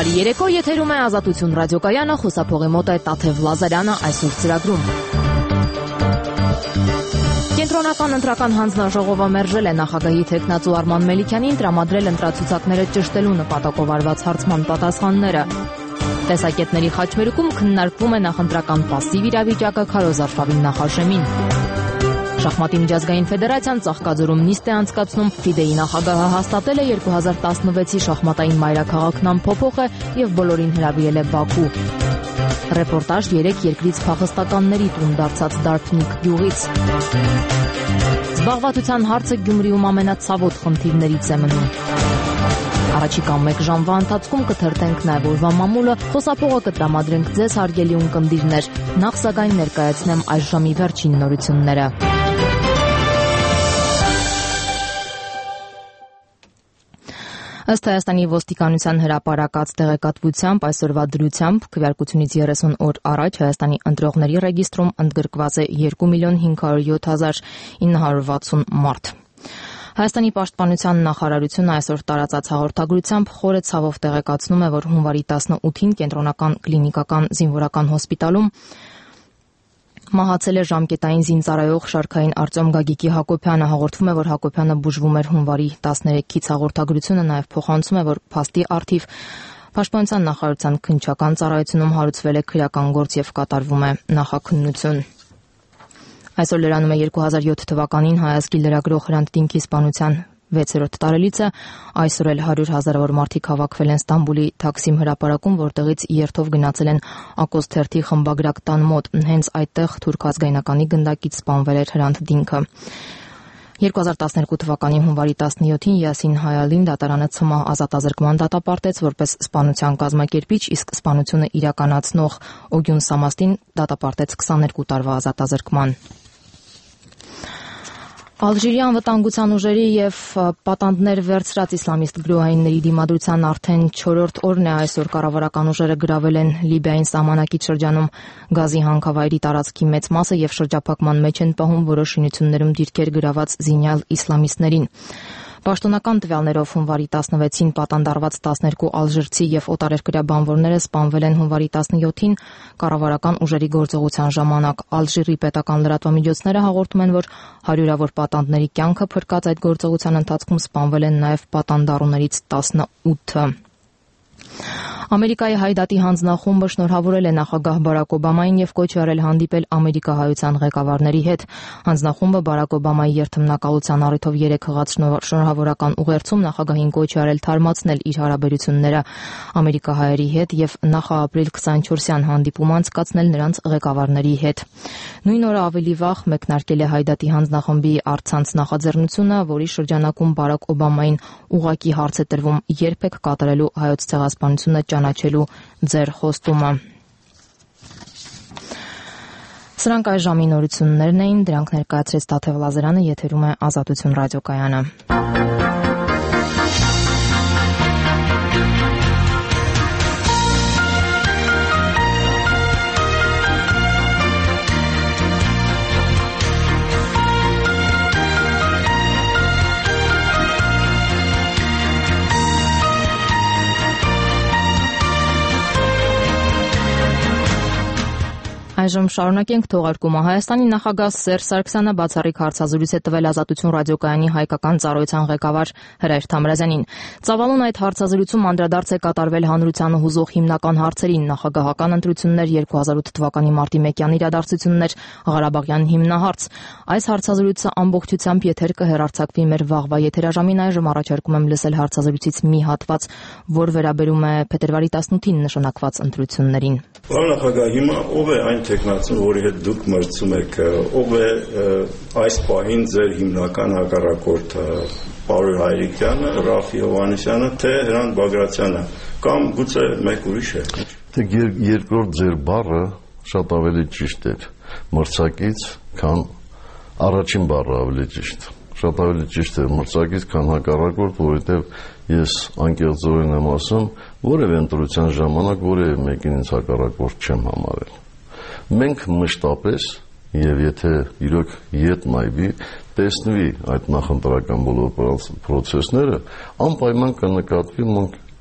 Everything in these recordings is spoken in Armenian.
Բարի երեկո, եթերում է Ազատություն ռադիոկայանը, խոսափողի մոտ է Տաթև Լազարյանը այսօր ծրագրում։ Կենտրոնական ընտրական հանձնաժողովը մերժել է նախագահի թեկնածու Արման Մելիքյանին տրամադրել ընտրացուցակները ճշտելու նպատակով արված հարցման պատասխանները։ Տեսակետների խաչմերուկում քննարկվում է նախընտրական պասիվ իրավիճակը Քարոզ Արշավին նախաշեմին։ Շախմատի միջազգային ֆեդերացիան Ծաղկաձորում նիստ է անցկացնում, FIDE-ի նախագահը հաստատել է 2016-ի շախմատային մայրաքաղաքն ամփոփող է եւ բոլորին հրավիրել է Բաքու։ Ռեպորտաժ 3 երկրից փախստականների տուն դարձած Դարփնիկ գյուղից։ Զբաղվածության հարցը Գյումրիում ամենացավոտ խնդիրներից է մնում։ Առաջիկա 1 ժամվա ընթացքում կթերթենք նաև օրվա մամուլը, խոսափողը կտրամադրենք ձեզ հարգելի ունկնդիրներ, նախ սակայն ներկայացնեմ այս ժամի վերջին նորությունները։ Ըստ Հայաստանի ոստիկանության հրապարակած տեղեկատվությամբ այսօրվա դրությամբ քվեարկությունից 30 օր առաջ Հայաստանի ընտրողների ռեգիստրում ընդգրկված է 2,507,960 մարդ։ Հայաստանի պաշտպանության նախարարությունը այսօր տարածած հաղորդագրությամբ խորը ցավով տեղեկացնում է, որ հունվարի 18-ին կենտրոնական կլինիկական զինվորական հոսպիտալում մահացել է ժամկետային զինծառայող շարքային Արտյոմ Գագիկի Հակոբյանը։ Հաղորդվում է, որ Հակոբյանը բուժվում էր հունվարի 13-ից։ Հաղորդագրությունը նաև փոխանցում է, որ փաստի առթիվ Պաշտպանության նախարարության քննչական ծառայությունում հարուցվել է քրեական գործ եւ կատարվում է նախաքննություն։ Այսօր լրանում է 2007 թվականին հայազգի լրագրող Հրանտ Դինքի սպանության 6-րդ տարելիցը, այսօր էլ 100 հազարավոր մարդիկ հավաքվել են Ստամբուլի Թաքսիմ հրապարակում, որտեղից երթով գնացել են Ակոս թերթի խմբագրակ տան մոտ։ Հենց այդտեղ թուրք ազգայնականի գնդակից սպանվել էր Հրանտ Դինքը։ 2012 թվականի հունվարի 17-ին Յասին Հայալին դատարանը ՑՄԱ ազատազրկման դատապարտեց որպես սպանության կազմակերպիչ, իսկ սպանությունը իրականացնող Օգյուն Սամաստին դատապարտեց 22 տարվա ազատազրկման։ Ալժիրի անվտանգության ուժերի եւ պատանդներ վերցրած իսլամիստ գրոհայինների դիմադրության արդեն 4-րդ օրն է այսօր կառավարական ուժերը գրավել են Լիբիայի սահմանակից շրջանում գազի հանքավայրի տարածքի մեծ մասը եւ շրջափակման մեջ են պահում որոշ շինություններում դիրքեր գրաված զինյալ իսլամիստներին։ Պաշտոնական տվյալներով հունվարի 16-ին պատանդարված 12 ալժիրցի եւ օտարերկրյա բանվորները սպանվել են հունվարի 17-ին կառավարական ուժերի գործողության ժամանակ։ Ալժիրի պետական լրատվամիջոցները հաղորդում են, որ հարյուրավոր պատանդների կյանքը փրկած այդ գործողության ընթացքում սպանվել են նաեւ պատանդառուներից 18-ը։ Ամերիկայի հայդատի հանձնախումբը շնորհավորել է նախագահ Բարակ Օբամային եւ կոչ արել հանդիպել ամերիկահայության ղեկավարների հետ։ Հանձնախումբը Բարակ Օբամայի երթմնակալության առիթով 3 հղած շնորհավորական ուղերձում նախագահին կոչ արել թարմացնել իր հարաբերությունները ամերիկահայերի հետ եւ նախ-ապրիլ 24-յան հանդիպում անցկացնել նրանց ղեկավարների հետ։ Նույն օրը ավելի վաղ մեկնարկել է հայդատի հանձնախմբի առցանց նախաձեռնությունը, որի շրջանակում Բարակ Օբամային ուղղակի հարց է տրվում երբ եք կատարելու հայոց ցեղասպանությունը ճանաչելու ձեր խոստումը։ Սրանք այս ժամի նորություններն էին, դրանք ներկայացրեց Տաթև Լազարյանը, եթերում է Ազատություն ռադիոկայանը։ Այժմ շարունակենք թողարկումը։ Հայաստանի նախագահ Սերժ Սարգսյանը բացառիկ հարցազրույց է տվել Ազատություն ռադիոկայանի հայկական ծառայության ղեկավար Հրայր Թամրազյանին։ Ծավալուն այդ հարցազրույցում անդրադարձ է կատարվել հանրությանը հուզող հիմնական հարցերին՝ նախագահական ընտրություններ, 2008 թվականի մարտի 1-յան իրադարձություններ, Ղարաբաղյան հիմնահարց։ Այս հարցազրույցը ամբողջությամբ եթեր կհեռարձակվի մեր վաղվա եթերաժամին։ Այժմ առաջարկում եմ լսել հարցազրույցից մի հատված, որ վերաբերում է փետրվարի 18-ին նշանակված ընտրություններին։ Պարոն նախագահ, հիմա ով է այն տեխնացուն, որի հետ դուք մրցում եք, ով է այս պահին ձեր հիմնական հակառակորդը, Պարոն Հայրիկյանը, Ռաֆի Հովհաննիսյանը, թե Հրանտ Բագրատյանը, կամ գուցե մեկ ուրիշ է։ Երկրորդ ձեր բառը շատ ավելի ճիշտ էր մրցակից, քան առաջին բառը ավելի ճիշտ։ Շատ ավելի ճիշտ է մրցակից, քան հակառակորդ, որովհետև ես անկեղծորեն եմ ասում, որևէ ընտրության ժամանակ որևէ մեկին ինձ հակառակորդ չեմ համարել։ Մենք մշտապես եւ եթե իրոք ետ նայվի, տեսնվի այդ նախընտրական բոլոր process-ները, անպայման կնկատվի մենք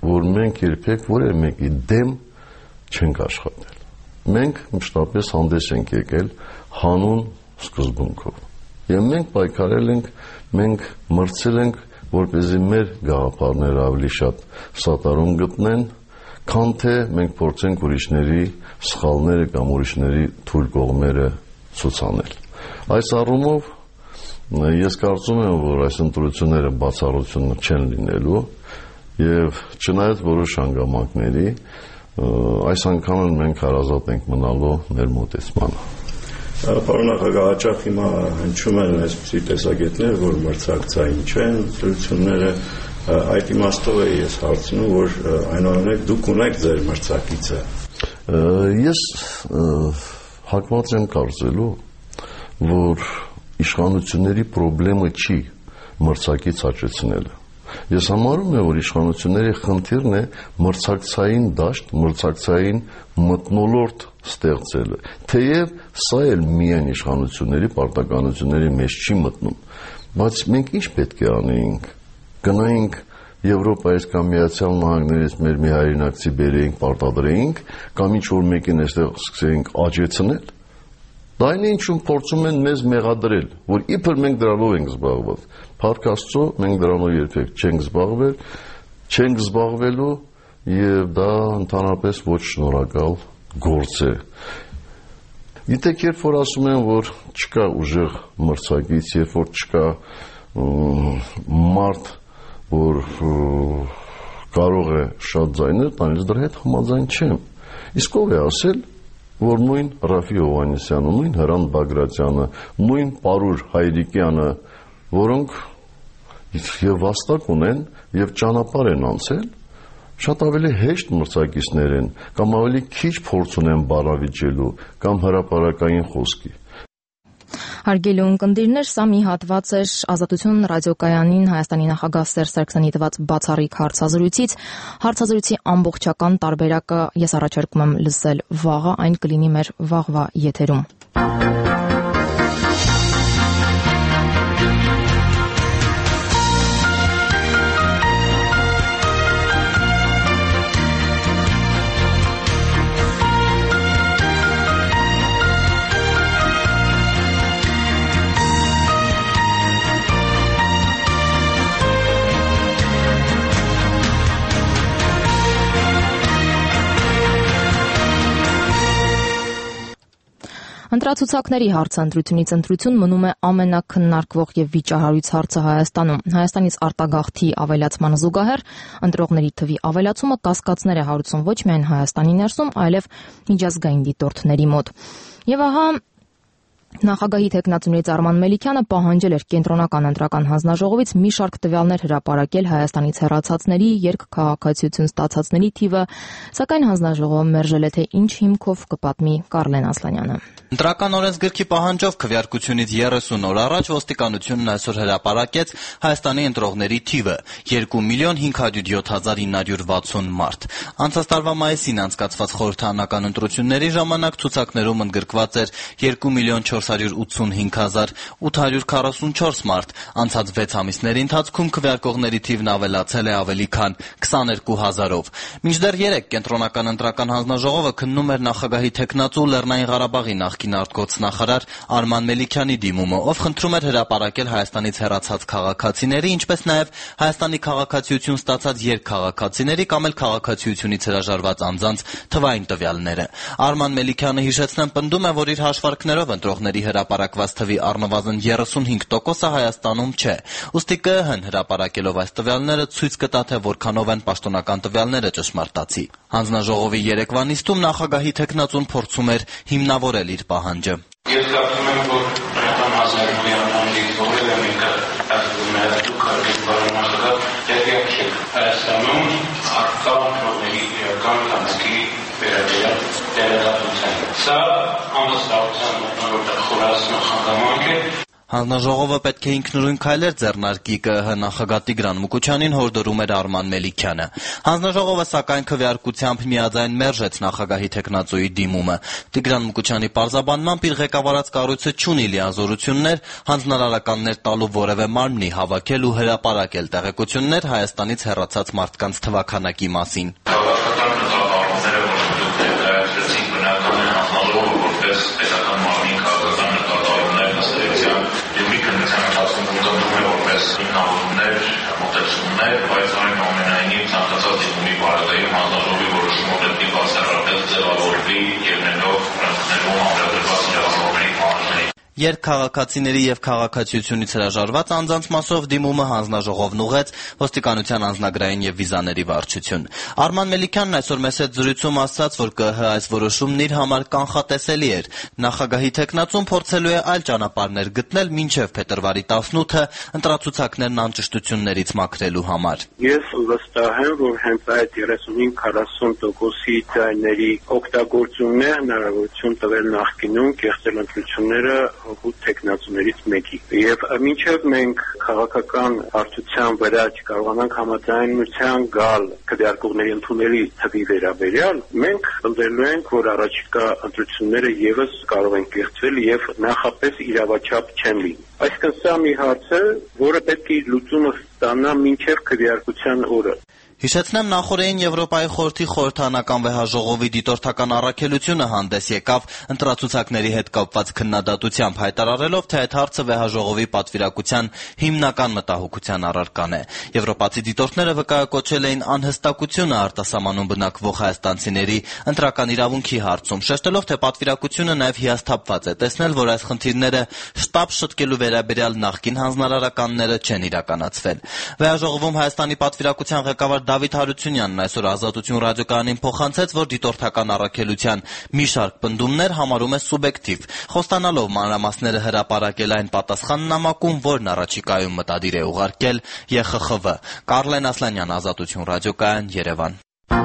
որ մենք երբեք որևէ մեկի դեմ չենք աշխատել։ Մենք մշտապես հանդես ենք եկել հանուն սկզբունքով։ Եվ մենք պայքարել ենք, մենք մրցել ենք, որպեսզի մեր գաղափարները ավելի շատ սատարում գտնեն, քան թե մենք փորձենք ուրիշների սխալները կամ ուրիշների թույլ կողմերը ցուցանել։ Այս առումով ես կարծում եմ, որ այս ընտրությունները բացառություն չեն լինելու եւ չնայած որոշ հանգամանքների, այս անգամ մենք հարազատ ենք մնալու մեր մոտեցմանը։ Պարոն նախագահ, հաճախ հիմա հնչում են այսպիսի տեսակետներ, որ մրցակցային չեն ընտրությունները, այդ իմաստով է ես հարցնում, որ այնուամենայնիվ դուք ունեք ձեր մրցակիցը։ Ես հակված եմ կարծելու, որ իշխանությունների խնդիրը չի մրցակից աճեցնելը։ Ես համարում եմ, որ իշխանությունների խնդիրն է մրցակցային դաշտ, մրցակցային մթնոլորտ ստեղծելը։ Թեև սա էլ միայն իշխանությունների պարտականությունների մեջ չի մտնում, բայց մենք ինչ պետք է անեինք։ Գնայինք Եվրոպայից կամ Միացյալ Նահանգներից մեր մի հայրենակցի բերեինք, պարտադրեինք, կամ ինչ-որ մեկին այստեղ սկսեինք աճեցնել։ Դա այն է, ինչում փորձում են մեզ մեղադրել, որ իբր մենք դրանով ենք զբաղված։ Փառք Աստծո, մենք դրանով երբեք չենք զբաղվելու եւ դա ընդհանրապես ոչ շնորհակալ գործ է։ Գիտեք, երբ որ ասում են, որ չկա ուժեղ մրցակից, երբ որ չկա մարդ, որ կարող է շատ ձայներ տանել, դրա հետ համաձայն չեմ։ Իսկ ով է ասել, որ նույն Ռաֆի Հովհաննիսյանը, նույն Հրանտ Բագրատյանը, նույն Պարուր Հայրիկյանը, որոնք եւ վաստակ ունեն եւ ճանապարհ են անցել, շատ ավելի հեշտ մրցակիցներ են, կամ ավելի քիչ փորձ ունեն բառավիճելու կամ հրապարակային խոսքի։ Հարգելի ունկնդիրներ, սա մի հատված էր Ազատություն ռադիոկայանին Հայաստանի նախագահ Սերժ Սարգսյանի տված բացառիկ հարցազրույցից։ Հարցազրույցի ամբողջական տարբերակը ես առաջարկում եմ լսել վաղը, այն կլինի մեր վաղվա եթերում։ Ընտրացուցակների հարցընտրությունից ընտրություն մնում է ամենաքննարկվող եւ վիճահարույց հարցը Հայաստանում։ Հայաստանից արտագաղթի ավելացման զուգահեռ ընտրողների թվի ավելացումը կասկածներ է հարուցում ոչ միայն Հայաստանի ներսում, այլև միջազգային դիտորդների մոտ։ Եվ ահա Նախագահի թեկնածուներից Արման Մելիքյանը պահանջել էր կենտրոնական ընտրական հանձնաժողովից մի շարք տվյալներ հրապարակել Հայաստանից հեռացածների, երկքաղաքացիություն ստացածների թիվը, սակայն հանձնաժողովը մերժել է, թե ինչ հիմքով կպատմի Կարլեն Ասլանյանը։ Ընտրական օրենսգրքի պահանջով քվեարկությունից 30 օր առաջ ոստիկանությունն այսօր հրապարակեց Հայաստանի ընտրողների թիվը՝ 2,507,960 մարդ։ Անցած տարվա մայիսին անցկացված խորհրդարանական ընտրությունների ժամանակ ցուցակներում ընդգրկված էր 2,485,844 մարդ։ Անցած 6 ամիսների ընթացքում քվեարկողների թիվն ավելացել է ավելի քան 22,000-ով։ Մինչդեռ 3 կենտրոնական ընտրական հանձնաժողովը քննում էր նախագահի թեկնածու Լեռնային Ղարաբաղի նախկին արտգործնախարար Արման Մելիքյանի դիմումը, ով խնդրում էր հրապարակել Հայաստանից հեռացած քաղաքացիների, ինչպես նաև Հայաստանի քաղաքացիություն ստացած երկքաղաքացիների կամ էլ քաղաքացիությունից հրաժարված անձանց թվային տվյալները։ Արման Մելիքյանը հիշեցնեմ պնդում է, որ իր հաշվարկներով ընտրողների հրապարակված թվի առնվազն 35%-ը Հայաստանում չէ։ Ուստի ԿԸՀ-ն հրապարակելով այս տվյալները ցույց կտա, թե որքանով են պաշտոնական տվյալները ճշմարտացի։ Հանձնաժողովի երեկվա նիստում նախագահի թեկնածուն փորձում էր հիմնավորել իր պահանջը։ Ես կարծում եմ, որ Ռեստան Հազարյանի անդամներից որևէ մեկը ասում է դուք հարգելի պարոն նախագահ, տեղյակ եք Հայաստանում արկա ընտրողների իրական քանակի վերաբերյալ տեղեկատվության։ Սա անվստահության մթնոլորտը խորացնող հանգամանք է։ Հանձնաժողովը պետք է ինքնուրույն քայլեր ձեռնարկի ԿԸՀ նախագահ Տիգրան Մուկուչյանին հորդորում էր Արման Մելիքյանը։ Հանձնաժողովը սակայն քվեարկությամբ միաձայն մերժեց նախագահի թեկնածուի դիմումը։ Տիգրան Մուկուչյանի պարզաբանմամբ իր ղեկավարած կառույցը չունի լիազորություններ հանձնարարականներ տալու որևէ մարմնի հավաքել ու հրապարակել տեղեկություններ Հայաստանից հեռացած մարդկանց թվաքանակի մասին։ Բայց այն ամենայնիվ ցանկացած դեպքի բարակայում հանձնաժողովի որոշումը պետք է բացառապես ձևավորվի ելնելով ֆրանսիաներում ամրագրված իրավասորների կանոնների։ Երկքաղաքացիների եւ քաղաքացիությունից հրաժարված անձանց մասով դիմումը հանձնաժողովն ուղղեց ոստիկանության անձնագրային եւ վիզաների վարչություն։ Արման Մելիքյանն այսօր մեծ զրույցում ասաց, որ ԿԸՀ այս որոշումն իր համար կանխատեսելի էր։ Նախագահի թեկնածուն փորձելու է այլ ճանապարհներ գտնել մինչեւ փետրվարի 18-ը ընտրացուցակներն անճշտություններից մաքրելու համար։ Ես վստահ եմ, որ հենց այդ 35-40%-ի ձայների օգտագործումն է հնարավորություն տվել նախկինում կեղծել ընտրությունները հօգուտ թեկնածուներից մեկի։ Եվ մինչև մենք քաղաքական հարթության վրա չկարողանանք համաձայնության գալ քվեարկողների ընդունելի թվի վերաբերյալ, մենք ընտրելու ենք, որ առաջիկա ընտրությունները եւս կարող են կեղծվել եւ նախապես իրավաչափ չեն լինի։ Այսինքն սա մի հարց է, որը պետք է լուծումը ստանա մինչև քվեարկության օրը։ Հիշեցնեմ, նախորդին Եվրոպայի խորհրդի խորհրդանական վեհաժողովի դիտորդական առաքելությունը հանդես եկավ ընտրացուցակների հետ կապված քննադատությամբ, հայտարարելով, թե այդ հարցը վեհաժողովի պատվիրակության հիմնական մտահոգության առարկան է։ Եվրոպացի դիտորդները վկայակոչել էին անհստակությունը արտասահմանում բնակվող հայաստանցիների ընտրական իրավունքի հարցում, շեշտելով, թե պատվիրակությունը նաև հիասթափված է տեսնել, որ այս խնդիրները շտապ շտկելու վերաբերյալ նախկին հանձնարարականները չեն իրականացվել։ Վեհաժողովում Հայաստանի պատվիրակության ղեկավար Դավիթ Հարությունյանն այսօր Ազատություն ռադիոկայանին փոխանցեց, որ դիտորդական առաքելության մի շարք պնդումներ համարում է սուբյեկտիվ, խոստանալով մանրամասները հրապարակել այն պատասխան նամակում, որն առաջիկայում մտադիր է ուղարկել ԵԽԽՎ։ Կարլեն Ասլանյան, Ազատություն ռադիոկայան, Երևան։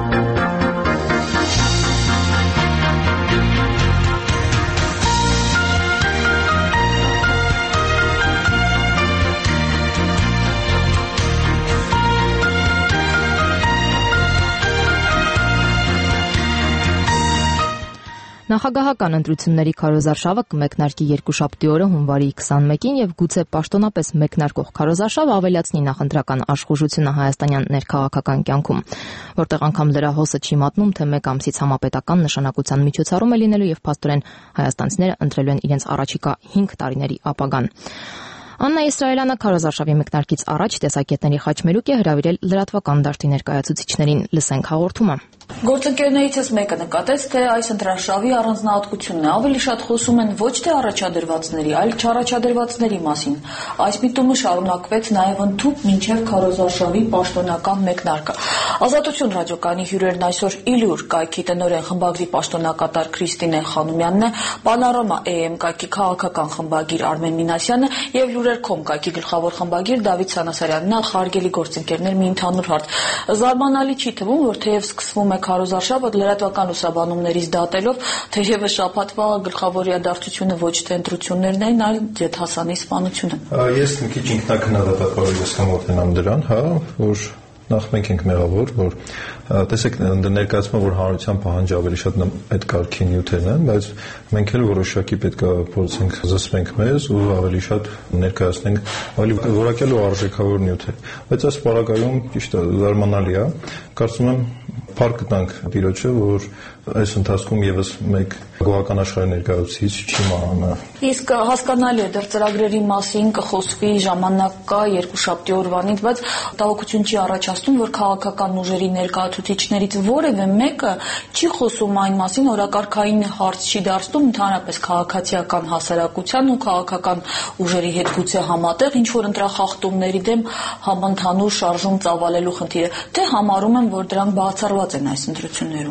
Նախագահական ընտրությունների քարոզարշավը կմեկնարկի երկուշաբթի օրը հունվարի 21-ին եւ գուցե պաշտոնապես մեկնարկող քարոզարշավը ավելացնի նախընտրական աշխուժությունը հայաստանյան ներքաղաքական կյանքում, որտեղ անգամ լրահոսը չի մատնում, թե մեկ ամսից համապետական նշանակության միջոցառում է լինելու եւ փաստորեն հայաստանցիները ընտրելու են իրենց առաջիկա 5 տարիների ապագան։ Աննա Իսրայելյանը քարոզարշավի մեկնարկից առաջ տեսակետների խաչմերուկ է հրավիրել լրատվական դաշտի ներկայացուցիչներին։ Լսենք հաղորդումը։ Գործընկերներիցս մեկը նկատեց, թե այս ընտրարշավի առանձնահատկությունն է։ Ավելի շատ խոսում են ոչ թե առաջադրվածների, այլ չառաջադրվածների մասին։ Այս միտումը շարունակվեց նաև ընդհուպ մինչև քարոզարշավի պաշտոնական մեկնարկը։ Ազատություն ռադիոկայանի հյուրերն այսօր Իլյուր կայքի տնօրեն խմբագրի պաշտոնակատար Քրիստինե Խանոմյանն է, Պանորամա AM կայքի քաղաքական խմբագիր Արմեն Մինասյանը եւ Լուրեր.com կայքի գլխավոր խմբագիր Դավիթ Սանասարյանն է, հարգելի գործընկերներ, մի ընդհանուր հարց։ Զարմանալի չի թվում, որ թեև սկսվում է քարոզարշավը լրատվական լուսաբանումներից դատելով, թերևս շաբաթվա գլխավոր իրադարձությունը ոչ թե ընտրություններն էին, այլ Ջեթհասանի սպանությունը։ Ես մի քիչ ինքնակնադատաբար ուսումնասիրեմ դրան, որ նախ մենք ենք մեղավոր, որ տեսեք ներկայացումը, որ հանրության պահանջը ավելի շատ այդ կարգի նյութերն են, բայց մենք էլ որոշակի պետք է փորձենք զսպենք մեզ ու ավելի շատ ներկայացնենք ավելի որակյալ ու արժեքավոր նյութեր։ Բայց այս պարագայում ճիշտ է, զարմանալի է, կարծում եմ փառք տանք Տիրոջը, որ այս ընթացքում եւս մեկ գոհական աշխարհի ներկայացուցիչ չի մահանա։ Իսկ հասկանալի է, դեռ ծրագրերի մասին կխոսվի, ժամանակ կա երկուշաբթի օրվանից, բայց տավոքություն չի առաջացնում, որ քաղաքական ուժերի ներկայացուցիչներից որևէ մեկը չի խոսում այն մասին, օրակարգային հարց չի դարձնում ընդհանրապես քաղաքացիական հասարակության ու քաղաքական ուժերի հետ գուցե համատեղ ինչ որ ընտրախախտումների դեմ համընդհանուր շարժում ծավալելու խնդիրը, թե համարում են, որ դրանք բացառված են այս ընտրություններում։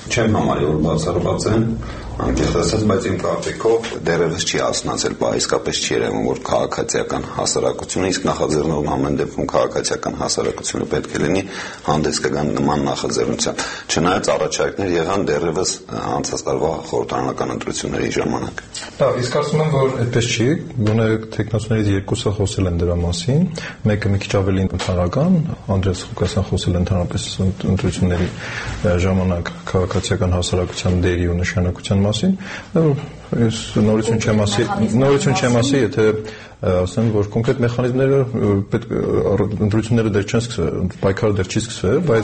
Չեմ համարի, որ բացառված են, անկեղծ ասած, բայց իմ կարծիքով դեռևս չի հասունացել, իսկապես չի երևում, որ քաղաքացիական հասարակությունը, իսկ նախաձեռնողն ամեն դեպքում քաղաքացիական հասարակությունը պետք է լինի, հանդես կգան նման նախաձեռնությամբ։ Չնայած առաջարկներ եղան դեռևս անցած տարվա խորհրդարանական ընտրությունների ժամանակ։ Իսկ կարծում եմ, որ այդպես չի, գոնե տեխնացուներից երկուսը խոսել են դրա մասին, մեկը մի քիչ ավելի ընդհանրական, Անդրեաս Ղուկասյան խոսել է ընդհանրապես ընտրությունների ժամանակ քաղաքացիական հասարակության դերի ու նշանակության մասին, ես նորություն չեմ ասի, եթե ասեմ, որ կոնկրետ մեխանիզմները ընտրությունները դեռ չեն սկսվել, պայքարը դեռ չի սկսվել, բայց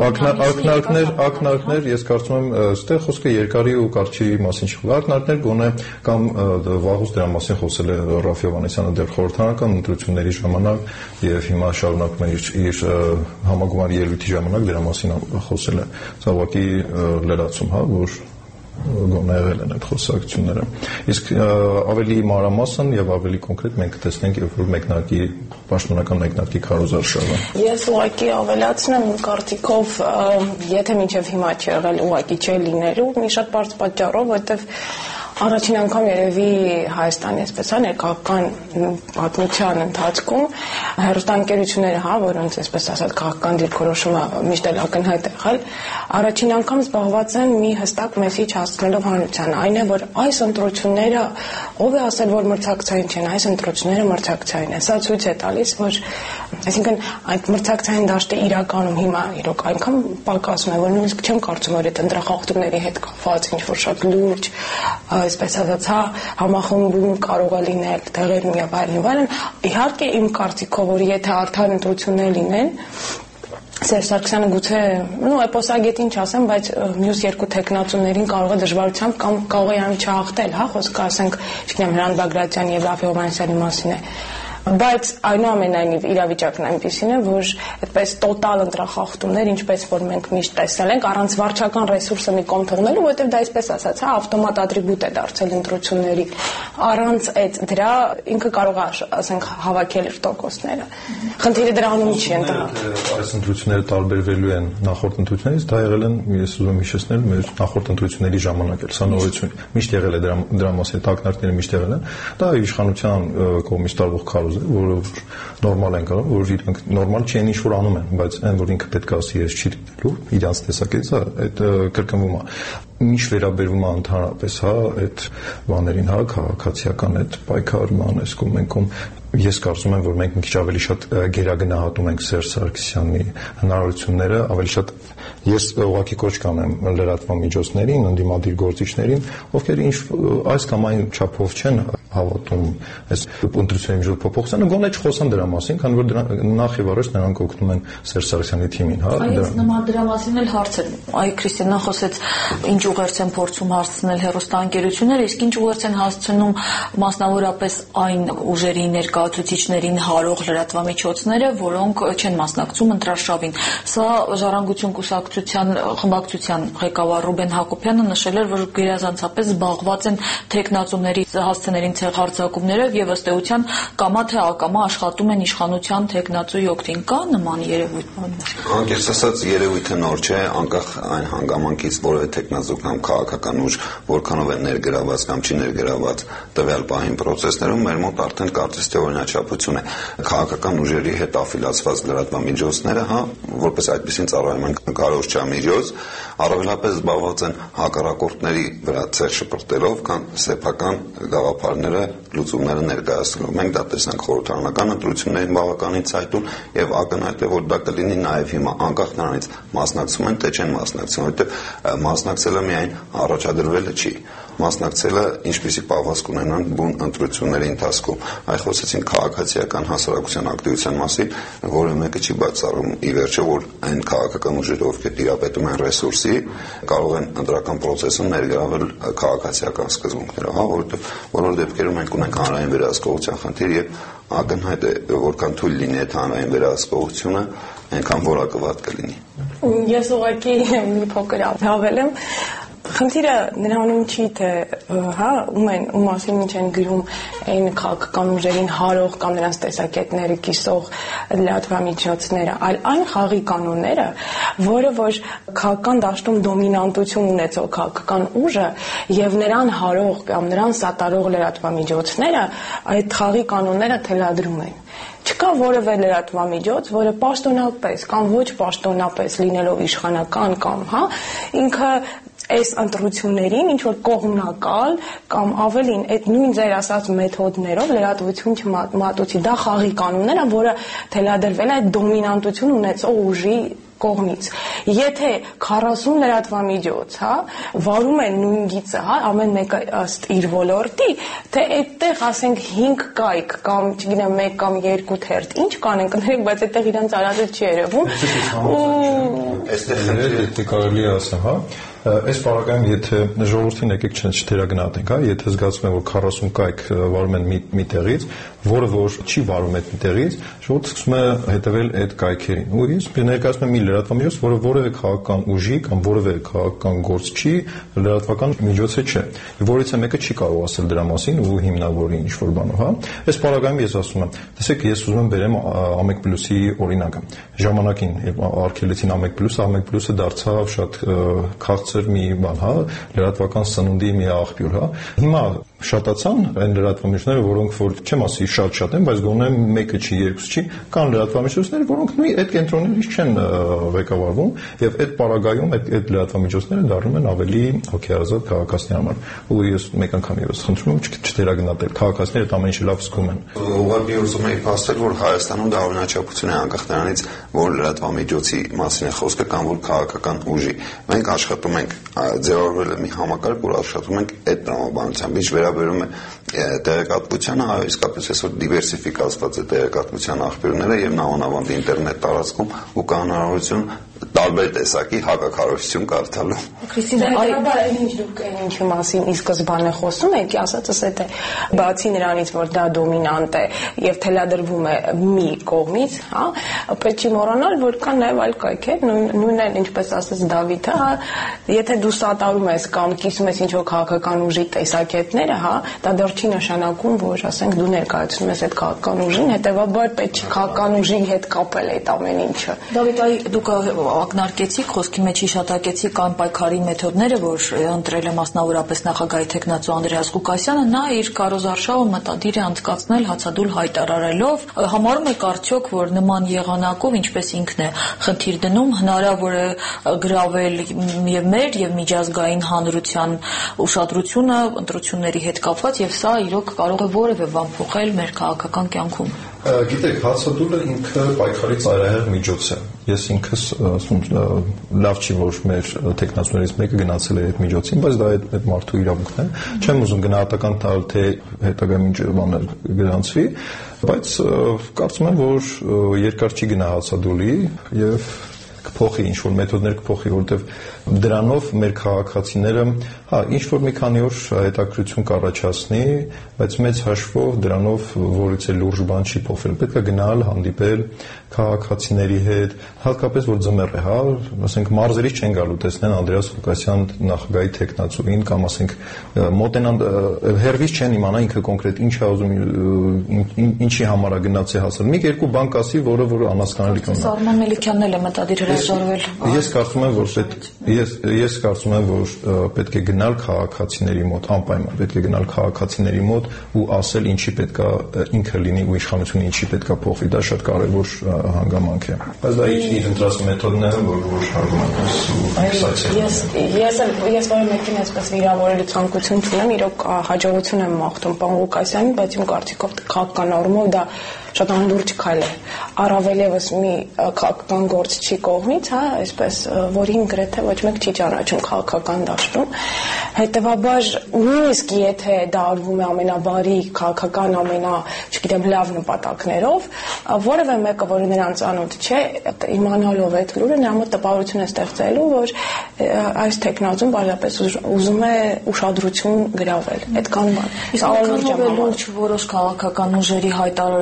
ակնարկներ, ես կարծում եմ, այստեղ խոսքը երկարի ու կարճի մասին չի խոսքը, ակնարկներ գոնե կամ վաղուց դրա մասին խոսել է Ռաֆ Հովհաննիսյանը դեռ խորհրդարանական ընտրությունների ժամանակ եւ հիմա շարունակում է իր համագումարի ելույթի ժամանակ դրա մասին խոսել է, սա ուղղակի լրացում, որ գոնե եղել են այդ խոսակցությունները։ Իսկ ավելի մանրամասն եւ ավելի կոնկրետ մենք կտեսնենք, երբ որ մեկնարկի պաշտոնական մեկնարկի քարոզարշավը։ Ես ուղղակի ավելացնեմ կարծիքով, եթե մինչև հիմա չի եղել, ուղղակի չի լինելու, մի շատ բարձ պատճառով, որովհետեւ առաջին անգամ երևի Հայաստանի այսպես ներկայական պատմության ընթացքում հեռուստաընկերությունները, որոնց այսպես ասած քաղաքական դիրքորոշումը միշտ էլ ակնհայտ է եղել, առաջին անգամ զբաղված են մի հստակ մեսիջ հասցնելով հանրությանը, այն է, որ այս ընտրությունները ով է ասել, որ մրցակցային չեն, այս ընտրությունները մրցակցային են։ Սա ցույց է տալիս, որ այսինքն այդ մրցակցային դաշտը իրականում հիմա իրոք այնքան պակասում է, որ նույնիսկ չեմ կարծում, որ այդ ընտրախախտումների հետ կապված ինչ-որ շատ լուրջ այսպես ասած, համախմբում կարող է լինել տեղերում եւ այլն։ Իհարկե իմ կարծիքով, որ եթե արդար ընտրություններ լինեն, Սերժ Սարգսյանը գուցե, էպոսագետին չասեմ, բայց մյուս երկու տեխնացուներին կարող է դժվարությամբ կամ կարող է այն չհաղթել, խոսքը ասենք, չգիտեմ, Հրանտ Բագրատյանի եւ Ռաֆ Հովհաննիսյանի մասին է։ Բայց այնուամենայնիվ իրավիճակն այնպիսին է, որ այդպես տոտալ ընտրախախտումներ, ինչպես որ մենք միշտ տեսել ենք, առանց վարչական ռեսուրսը մի կողմ թողնելու, որովհետև դա այսպես ասած, ավտոմատ ատրիբուտ է դարձել ընտրությունների։ Առանց այդ դրա ինքը կարող է, ասենք, հավաքել իր տոկոսները։ Խնդիրը դրանում չի ընդհանուր։ Այս ընտրությունները տարբերվելու են նախորդ ընտրություններից, դա եղել են, ես ուզում եմ հիշեցնել, մեր նախորդ ընտրությունների ժամանակ էլ, սա նորություն միշտ եղել է դրա մասին, տակնարկները միշտ եղել են։ Դա իշխանության կողմից տարվող քարոզ որ նորմալ են կարող, որ իրենք նորմալ չեն ինչ որ անում են, բայց այն որ ինքը պետք է ասի ես չի լինելու, իրանց տեսակետից այդ կրկնվում է։ Ինչ վերաբերվում է ընդհանրապես, այդ բաներին, քաղաքացիական այդ պայքարման, այս կողմենքում ես կարծում եմ, որ մենք մի քիչ ավելի շատ գերագնահատում ենք Սերժ Սարգսյանի հնարավորությունները, ավելի շատ ես ուղղակի կոչ կանեմ լրատվական միջոցներին, ընդդիմադիր գործիչներին, ովքեր այս կամ այն չափով չեն հավատում այս ընտրությունների միջոց փոփոխությանը, գոնե չխոսան դրա մասին, քանի որ նախ եւ առաջ նրանք օգնում են Սերժ Սարգսյանի թիմին, Այս նման դրա մասին էլ հարց է։ Քրիստիանան խոսեց, ինչ ուղերձ են փորձում հասցնել հեռուստաընկերությունները, իսկ ինչ ուղերձ են հասցնում մասնավորապես այն ուժերի ներկայացուցիչներին հարող լրատվամիջոցները, որոնք չեն մասնակցում ընտրարշավին։ Սա Ժառանգություն կուսակցության խմբակցության ղեկավար Ռուբեն Հակոբյանը նշել էր, որ գերազանցապես զբաղված են տեխնացուների հասցեներին հարձակումներով եւ ըստ էության կամա թե ակամա աշխատում են իշխանության տեխնացուի օգտին։ Կա նման երևույթ։ Անկեղծ ասած, երևույթը նոր չէ, անկախ այն հանգամանքից, որևէ տեխնացու կամ քաղաքական ուժ որքանով է ներգրաված կամ չի ներգրաված տվյալ պահին process-ներում, մեր մոտ արդեն կարծես թե օրինաչափություն է։ Քաղաքական ուժերի հետ աֆիլացված լրատվամիջոցները, որպես այդպեսին ծառայում են կարողջամիջոց, առավելապես զբաղված են հակառակորդների վրա ցեղ շպրտելով կամ սեփական գաղափարները, լուծումները ներկայացնելով։ Մենք դա տեսանք խորհրդարանական ընտրություններին բավականին ցայտուն եւ ակնհայտ է, որ դա կլինի նաեւ հիմա, անկախ նրանից մասնակցում են թե չեն մասնակցում, որովհետեւ մասնակցելը միայն առաջադրվելը չի, մասնակցելը ինչպիսի պահվածք ունենան բուն ընտրությունների ընթացքում։ Այ խոսեցին քաղաքացիական հասարակության ակտիվության մասին, որը մեկը չի բացառում ի վերջո, որ այն քաղաքական ուժերը, ովքեր տիրապետում են ռեսուրսի, կարող են ընտրական process-ում ներգրավել քաղաքացիական սկզբունքներով, որովհետև բոլոր դեպքերում մենք ունենք հանրային վերահսկողության խնդիր եւ ակնհայտ է, որքան թույլ լինի այդ հանրային վերահսկողությունը, այնքան որակը վատ կլինի։ Ես ուղղակի մի փոքր հավելեմ, Խնդիրը նրանում չի, թե ում մասին ինչ են գրում այն քաղաքական ուժերին հարող կամ նրանց տեսակետները կիսող լրատվամիջոցները, այլ այն խաղի կանոնները, որը որ քաղաքական դաշտում դոմինանտություն ունեցող քաղաքական ուժը եւ նրան հարող կամ նրան սատարող լրատվամիջոցները այդ խաղի կանոնները թելադրում են։ Չկա որևէ լրատվամիջոց, որը պաշտոնապես կամ ոչ պաշտոնապես լինելով իշխանական կամ ինքը այս ընտրություններին ինչ որ կողմնակալ կամ ավելին այդ նույն ձեր ասած մեթոդներով լրատվություն չմատուցի, դա խաղի կանոններ են, որը թելադրվել է դոմինանտություն ունեցող ուժի կողմից։ Եթե 40 լրատվամիջոց, վարում են նույն գիծը, ամեն մեկը ըստ իր ոլորտի, թե այդտեղ ասենք 5 կայք կամ չգիտեմ 1 կամ 2 թերթ, ինչ կանենք, կներեք, բայց այդտեղ իրանց արածը չի երևում։ Այստեղ կարելի է ասեմ, այս բaragայում եթե ժողովրդին եկեք չթերագնահատենք, եթե զգացում են որ 40 կայք վարում են մի տեղից, որը որ չի վարում այդ տեղից, ժողովուրդը սկսում է հետևել այդ կայքերին։ Ու ես ներկայացնում եմ մի լրատվամիջոց, որը որևէ քաղաքական ուժի կամ որևէ քաղաքական գործչի լրատվական միջոցը չէ։ Որից է մեկը չի կարող ասել դրա մասին ու հիմնավորի ինչ որ բանով, Այս բaragայում ես ասում եմ, տեսեք, ես ուզում եմ բերեմ Ամեկ+-ի օրինակը։ Ժամանակին արգելեցին Ամեկ+-ը դարձավ շատ քաղցր մի բան, լրատվական սննդի մի աղբյուր, Հիմա շատացան այն լրատվամիջոցները, որոնք որ չեմ ասի շատ են, բայց գոնե մեկը չի, երկուսը չի, կան լրատվամիջոցներ, որոնք նույն այդ կենտրոններից չեն ղեկավարվում, եւ այդ պարագայում այդ լրատվամիջոցները դառնում են ավելի հոգեարազատ քաղաքացիների համար։ Ու ես մեկ անգամ եւս խնդրում եմ չթերագնահատել, քաղաքացիները այդ ամեն ինչը լավ զգում են։ Ուղղակի ուզում եի փաստել, որ Հայաստանում դա օրինաչափություն է անկախ նրանից, որ լրատվամիջոցի մասին է խոսքը կամ որ քաղաքական ուժի։ Մենք աշխատում ենք, ձևավորվել է մի համակարգ, որ աշխատում ենք այդ տրամաբանությամբ, ինչ վերաբերում է տեղեկատվությանը, իսկապես այսօր դիվերսիֆիկացված է տեղեկատվության աղբյուրները եւ նաոնավանդ ինտերնետ տարածքում ու կա հնարավորություն տարբեր տեսակի հակակարողություն կարդալու։ Քրիստինա, այլ ինչ դուք ինչի մասին ի սկզբանե խոսում եք, ասածս այդ է, բացի նրանից, որ դա դոմինանտ է եւ թելադրվում է մի կողմից, պետք չի մոռանալ, որ կան նաեւ այլ կայքեր, նույնն էլ ինչպես ասաց Դավիթը, եթե դու սատարում ես կամ կիսում ես ինչ-որ քաղաքական ուժի տեսակետները, դա դեռ չի նշանակում, որ ասենք դու ներկայացնում ես այդ քաղաքական ուժին, հետեւաբար պետք չի քաղաքական ուժի հետ կապել այդ ամեն ինչը։ Դավիթ, դուք ակնարկեցիք, խոսքի մեջ հիշատակեցիք կան պայքարի մեթոդները, որ ընտրել է մասնավորապես նախագահի թեկնածու Անդրեաս Ղուկասյանը, նա իր քարոզարշավը մտադիր է անցկացնել հացադուլ հայտարարելով, համարում եք արդյոք, որ նման եղանակով, ինչպես ինքն է խնդիր դնում, հնարավոր է գրավել եւ մեր եւ միջազգային հանրության ուշադրությունը ընտրությունների հետ կապված եւ սա իրոք կարող է որևէ բան փոխել մեր քաղաքական կյանքում։ Գիտեք, հացադուլը ինքը պայքարի ծայրահեղ միջոց է։ Ես ինքս լավ չի, որ մեր տեխնացուներից մեկը գնացել է այդ միջոցին, բայց դա այդ մարդու իրավունքն է։ Չեմ ուզում գնահատական տալ, թե հետագայում ինչ բաներ գրանցվի, բայց կարծում եմ, որ երկար չի գնա հացադուլի եւ կփոխի ինչ-որ մեթոդներ կփոխի, որովհետև դրանով մեր քաղաքացիները, ինչ որ մի քանի օր հետաքրություն կառաջացնի, բայց մեծ հաշվով դրանով որից է լուրջ բան չի փոխվել։ Պետք է գնալ, հանդիպել քաղաքացիների հետ, հատկապես որ ձմեռ է, ասենք մարզերից չեն գալու տեսնեն Անդրեաս Ղուկասյան նախագահի տեխնացուին կամ ասենք մոտենան հերվից չեն իմանա ինքը կոնկրետ ինչ է ուզում, ինչի համար է գնացել հասել։ Մի երկու բան կասի, որը որ անհասկանալի կլինի։ Սարման Մելիքյանն էլ է մտադիր հրաժարվել։ Ես կարծում եմ, որ պետք է գնալ քաղաքացիների մոտ, անպայման պետք է գնալ քաղաքացիների մոտ ու ասել ինչի պետքա ինքը լինի ու իշխանությունը ինչի պետքա փոխի։ Դա շատ կարևոր հանգամանք է։ Բայց դա իր ընտրած մեթոդն է, որ հարգում եմ։ Ես որը մեկին այսպես վիրավորելու ցանկություն չունեմ, իրոք հաջողություն եմ մաղթում պարոն Ղուկասյանին, բայց իմ կարծիքով քաղաքական առումով դա շատ անդուրջ քայլ է։ Առավել եւս մի քաղաքական գործչի կողմից, այսպես որին գրեթե ոչ մեկ չի ճանաչում քաղաքական դաշտում։ Հետևաբար նույնիսկ եթե դա արվում է ամենաբարի քաղաքական չգիտեմ լավ նպատակներով, որևէ մեկը, որը նրան ծանոթ չէ, իմանալով այդ լուրը, նրա մոտ տպավորություն է ստեղծելու, որ այս տեխնազուն բարձրապես ուզում է ուշադրություն գրավել։ Այդքան բան։ Իսկ որոշ քաղաքական ուժերի հայտարարությունները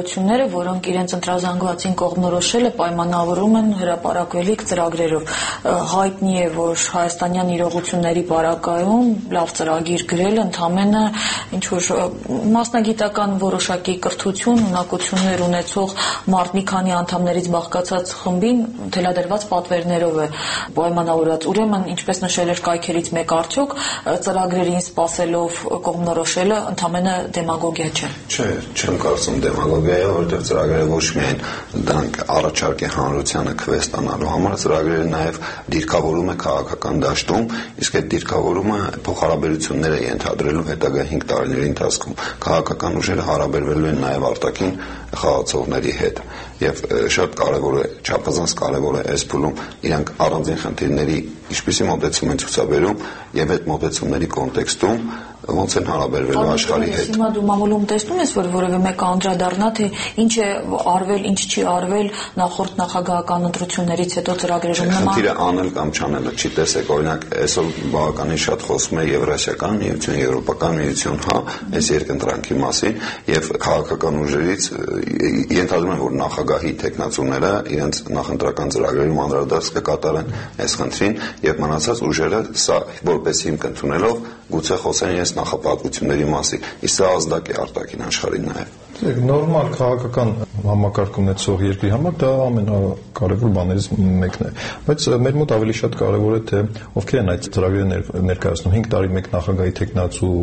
ընկերությունները, որոնք իրենց ընտրազանգվածին կողմնորոշել է, պայմանավորում են հրապարակվելիք ծրագրերով։ Հայտնի է, որ հայաստանյան իրողությունների պարագայում լավ ծրագիր գրել ընդամենը ինչ որ մասնագիտական որոշակի կրթություն, ունակություններ ունեցող մարդ մի քանի անդամներից բաղկացած խմբին թելադրված պատվերներով է պայմանավորված։ Ուրեմն, ինչպես նշել էր կայքերից մեկ, արդյոք ծրագրերին սպասելով կողմնորոշելը ընդամենը դեմագոգիա չէ։ Չէ, չեմ կարծում դեմագոգիա է, որովհետև ծրագրերը ոչ միայն դրանք առաջարկ է հանրությանը քվեստ ստանալու համար, ծրագրերը նաև դիրքավորում է քաղաքական դաշտում, իսկ այդ դիրքավորումը փոխհարաբերություններ է ենթադրելու հետագա 5 տարիների ընթացքում։ Քաղաքական ուժերը հարաբերվելու են նաև արտաքին խաղացողների հետ եւ շատ կարեւոր է, չափազանց կարեւոր է այս փուլում իրանք առանձին խնդիրների ինչպիսի մոտեցում են ցուցաբերում եւ այդ մոտեցումների կոնտեքստում ոնց են հարաբերվելու աշխարհի հետ։ Հիմա դու մամուլում տեսնում ես, որ որևէ մեկը անդրադառնա, թե ինչ է արվել, ինչ չի արվել նախորդ նախագահական ընտրություններից հետո ծրագրերում նման։ Խնդիրը անել կամ չանելը չի, տեսեք, օրինակ այսօր բավականին շատ խոսում է Եվրասիական միություն, Եվրոպական միություն, հա, այս երկընտրանքի մասին եւ քաղաքական ուժերից ենթադրում են, որ նախագահի տեխնացուները իրենց նախընտրական ծրագրերում անդրադարձ կկատարեն այս խնդրին եւ մնացած ուժերը սա որպես հիմք ընդունելով գուցե խոսեն իրենց նախապատվությունների մասին։ Իսկ սա ազդակ է արտաքին աշխարհին նաև։ Նորմալ քաղաքական համակարգ ունեցող երկրի համար դա ամենակարևոր բաներից մեկն է, բայց մեր մոտ ավելի շատ կարևոր է, թե ովքեր են այդ ծրագրերը ներկայացնում 5 տարի մեկ նախագահի տեխնացու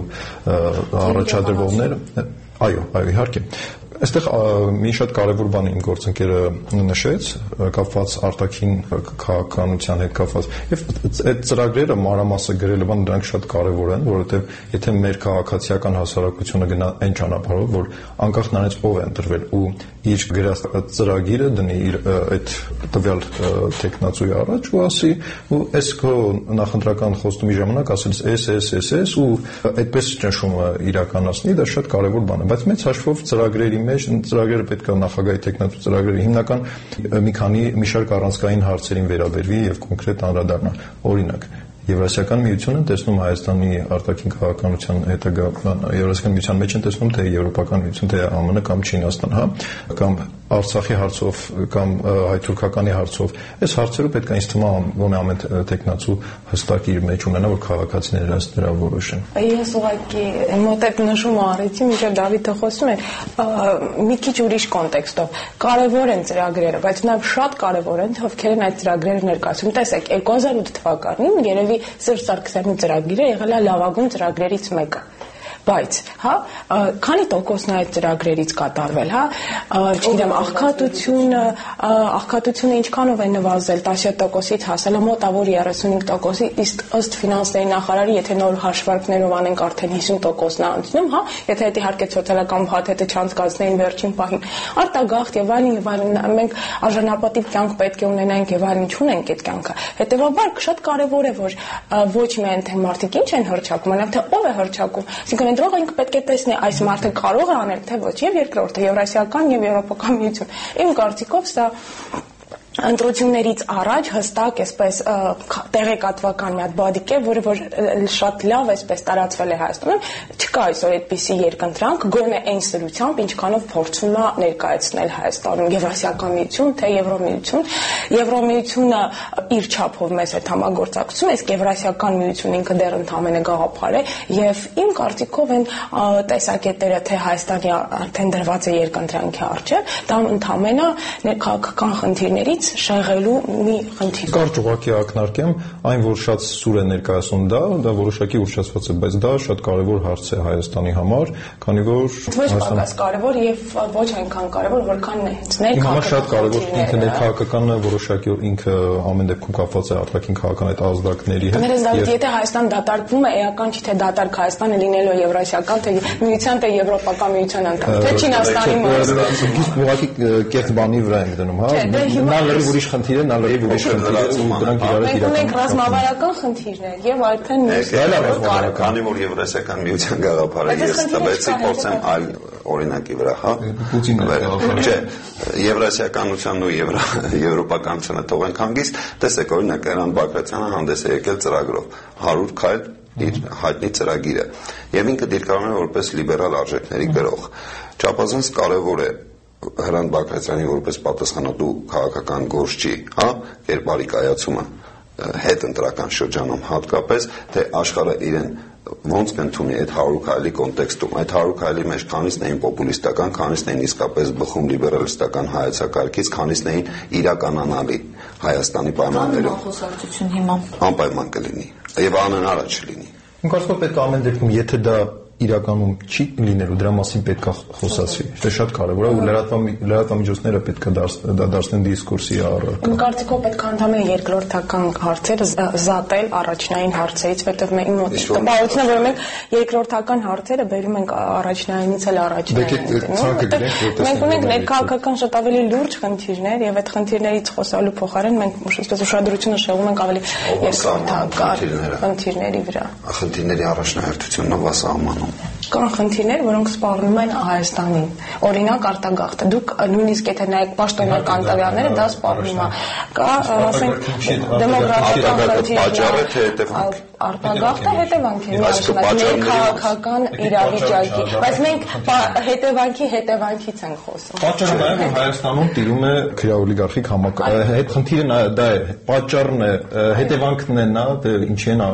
առաջադրողները։ Այո, իհարկե։ Այստեղ մի շատ կարևոր բան իմ գործընկերը նշեց, կապված արտաքին քաղաքականության հետ կապված։ Եվ այդ ծրագրերը մանրամասը գրելը դրանք շատ կարևոր են, որովհետև եթե մեր քաղաքացիական հասարակությունը գնա այն ճանապարհով, որ անկախ նրանից ով է ընտրվել ու իր գրած ծրագիրը դնի իր այդ տվյալ տեխնացուի առաջ ու ասի, ու այս քո նախընտրական խոստումի ժամանակ ասելիս էս ու այդպես ճնշումը իրականացնի, դա շատ կարևոր բան է, բայց մեծ հաշվով ծրագրերի ծրագրերը պետք է նախագահի տեխնատու ծրագրերը հիմնական մի շարք առանցքային հարցերին վերաբերվի եւ կոնկրետ անդրադառնա։ Օրինակ, Եվրասիական միությունը տեսնում Հայաստանի արտաքին քաղաքականության հետագա Եվրասիական միության մեջ են տեսնում թե Եվրոպական միություն, թե ԱՄՆ կամ Չինաստան, հա, կամ Արցախի հարցով կամ հայ-թուրքականի հարցով։ Այս հարցերը պետք է ինձ թվում է ամեն տեխնացու հստակ իր մեջ ունենա, որ քաղաքացիները դրա որոշեն։ Ես ուղղակի մոտ այդ նշումը արեցի, մինչև Դավիթը խոսում էր, մի քիչ ուրիշ կոնտեքստով։ Կարևոր են ծրագրերը, բայց նաև շատ կարևոր են, թե ովքեր են այդ ծրագրերը ներկայացնում։ Տեսեք, 2008 թվականին երևի Սերժ Սարգսյանի ծրագիրը եղել է լավագույն ծրագրերից մեկը։ Բայց, հա, քանի տոկոսն այդ ծրագրերից կատարվել, հա, չգիտեմ, աղքատությունը ինչքանով է նվազել, 17%-ից հասել է մոտավոր 35%-ի, իսկ ըստ ֆինանսների նախարարի, եթե նոր հաշվարկներով անենք արդեն 50%-ն է անցնում, հա, եթե այդ իհարկե սոցիալական փաթեթը չանցկացնեին վերջին պահին, արտագաղթ եւ այլն, մենք արժանապատիվ կյանք պետք է ունենանք եւ այլն, չունենք այդ կյանքը։ Հետեւաբար շատ կարեւոր է, որ ոչ միայն թե մարդիկ ինչ են հռչակում, այլև թե ով է հռչակում, այսինքն ընտրողը ինքը պետք է տեսնի այս մարդը կարող է անել թե ոչ, եւ երկրորդը Եվրասիական եւ Եվրոպական միություն։ Իմ կարծիքով սա ընտրություններից առաջ հստակ այսպես տեղեկատվական մի հատ բադիկ է, որը որ շատ լավ այսպես տարածվել է Հայաստանում, չկա այսօր այդպիսի երկընտրանք, գոնե այն սրությամբ, ինչքանով փորձում է ներկայացնել Հայաստանում Եվրասիական միություն, թե Եվրոմիություն։ Եվրոմիությունը իր չափով մեզ հետ համագործակցում է, իսկ Եվրասիական միությունը ինքը դեռ ընդամենը գաղափար է, եւ իմ կարծիքով այն տեսակետերը, թե Հայաստանի արդեն դրված է երկընտրանքի առջև, դա ընդամենը քաղաքական խնդիրներից շեղելու մի խնդիր։ Կարճ ուղղակի ակնարկեմ, այն որ շատ սուր է ներկայացնում դա որոշակի ուշացված է, բայց դա շատ կարևոր հարց է Հայաստանի համար, քանի որ ոչ պակաս կարևոր եւ ոչ այնքան կարևոր, որքան հենց ներքաղաքական շատ կարևոր ինքը ներքաղաքականը որոշակի ինքը ամեն դեպքում կապված է արտաքին քաղաքական այդ ազդակների հետ։ Ներես Դավիթ, եթե Հայաստան դատարկվում է, էական չի թե դատարկ Հայաստանը լինելու Եվրասիական թե միության թե Եվրոպական միության անդամ, թե Չինաստանի մաս։ Ուղղակի կեղծ բանի վրա ենք դնում, հա։ Նա լրիվ ուրիշ խնդիր է, նա լրիվ ուրիշ խնդիր է, ու դրանք իրար իրական։ Մենք ռազմավարական խնդիրներ եւ արդեն քանի որ Եվրասիական միության գաղափարը ես տվեցի, փորձեմ այլ օրինակի վրա, հա։ Չէ, Եվրասիականությունն ու եվրոպականությունը թողենք հանգիստ, տեսեք, օրինակ Էրան Բագրատյանը հանդես է եկել ծրագրով 100 քայլ իր հայտնի ծրագիրը եւ ինքը դիրքավորում է որպես լիբերալ արժեքների գրող։ Չափազանց կարեւոր է Հրանտ Բագրատյանի որպես պատասխանատու քաղաքական գործչի, կերպարի կայացումը հետ ընտրական շրջանում հատկապես, թե աշխարհը իրեն ոնց կընդունի այդ 100 քայլի կոնտեքստում, այդ 100 քայլի մեջ քանիսն էին պոպուլիստական, քանիսն էին իսկապես բխում լիբերալիստական հայեցակարգից, քանիսն էին իրականանալի Հայաստանի պայմաններում։ Անպայման կլինի եւ անհնար չլինի։ Իմ կարծիքով պետք է ամեն դեպքում, եթե դա իրականում չի լինելու, դրա մասին պետք է խոսացվի։ Դա շատ կարևոր է ու լրատվամիջոցները պետք է դա դարձնեն դիսկուրսի առարկա։ Իմ կարծիքով պետք է ընդհանրապես երկրորդական հարցերը զատել առաջնային հարցերից, որտեղ մենք մոտ տպավորությունն է, որ մենք երկրորդական հարցերը բերում ենք առաջնայինից էլ առաջնային։ Մենք ունենք ներքաղաքական շատ ավելի լուրջ խնդիրներ եւ այդ խնդիրներից խոսալու փոխարեն մենք այսպես ուշադրությունը շեղում ենք ավելի երկրորդական խնդիրների վրա։ Խնդիրների առաջնահերթությունն է սահմանում։ Կան խնդիրներ, որոնք սպառնում են Հայաստանին։ Օրինակ արտագաղթը։ Դուք նույնիսկ եթե նայեք պաշտոնական տվյալները, դա սպառնում է։ Կա, ասենք, դեմոգրաֆիական խնդիրներ։ Արտագաղթը հետևանք է միաժամանակ քաղաքական իրավիճակի, բայց մենք հետևանքից ենք խոսում։ Պատճառը նաև որ Հայաստանում տիրում է քրեօլիգարխիկ համակարգ։ Այդ խնդիրը դա է, պատճառն է, հետևանքն է նա, ինչի են։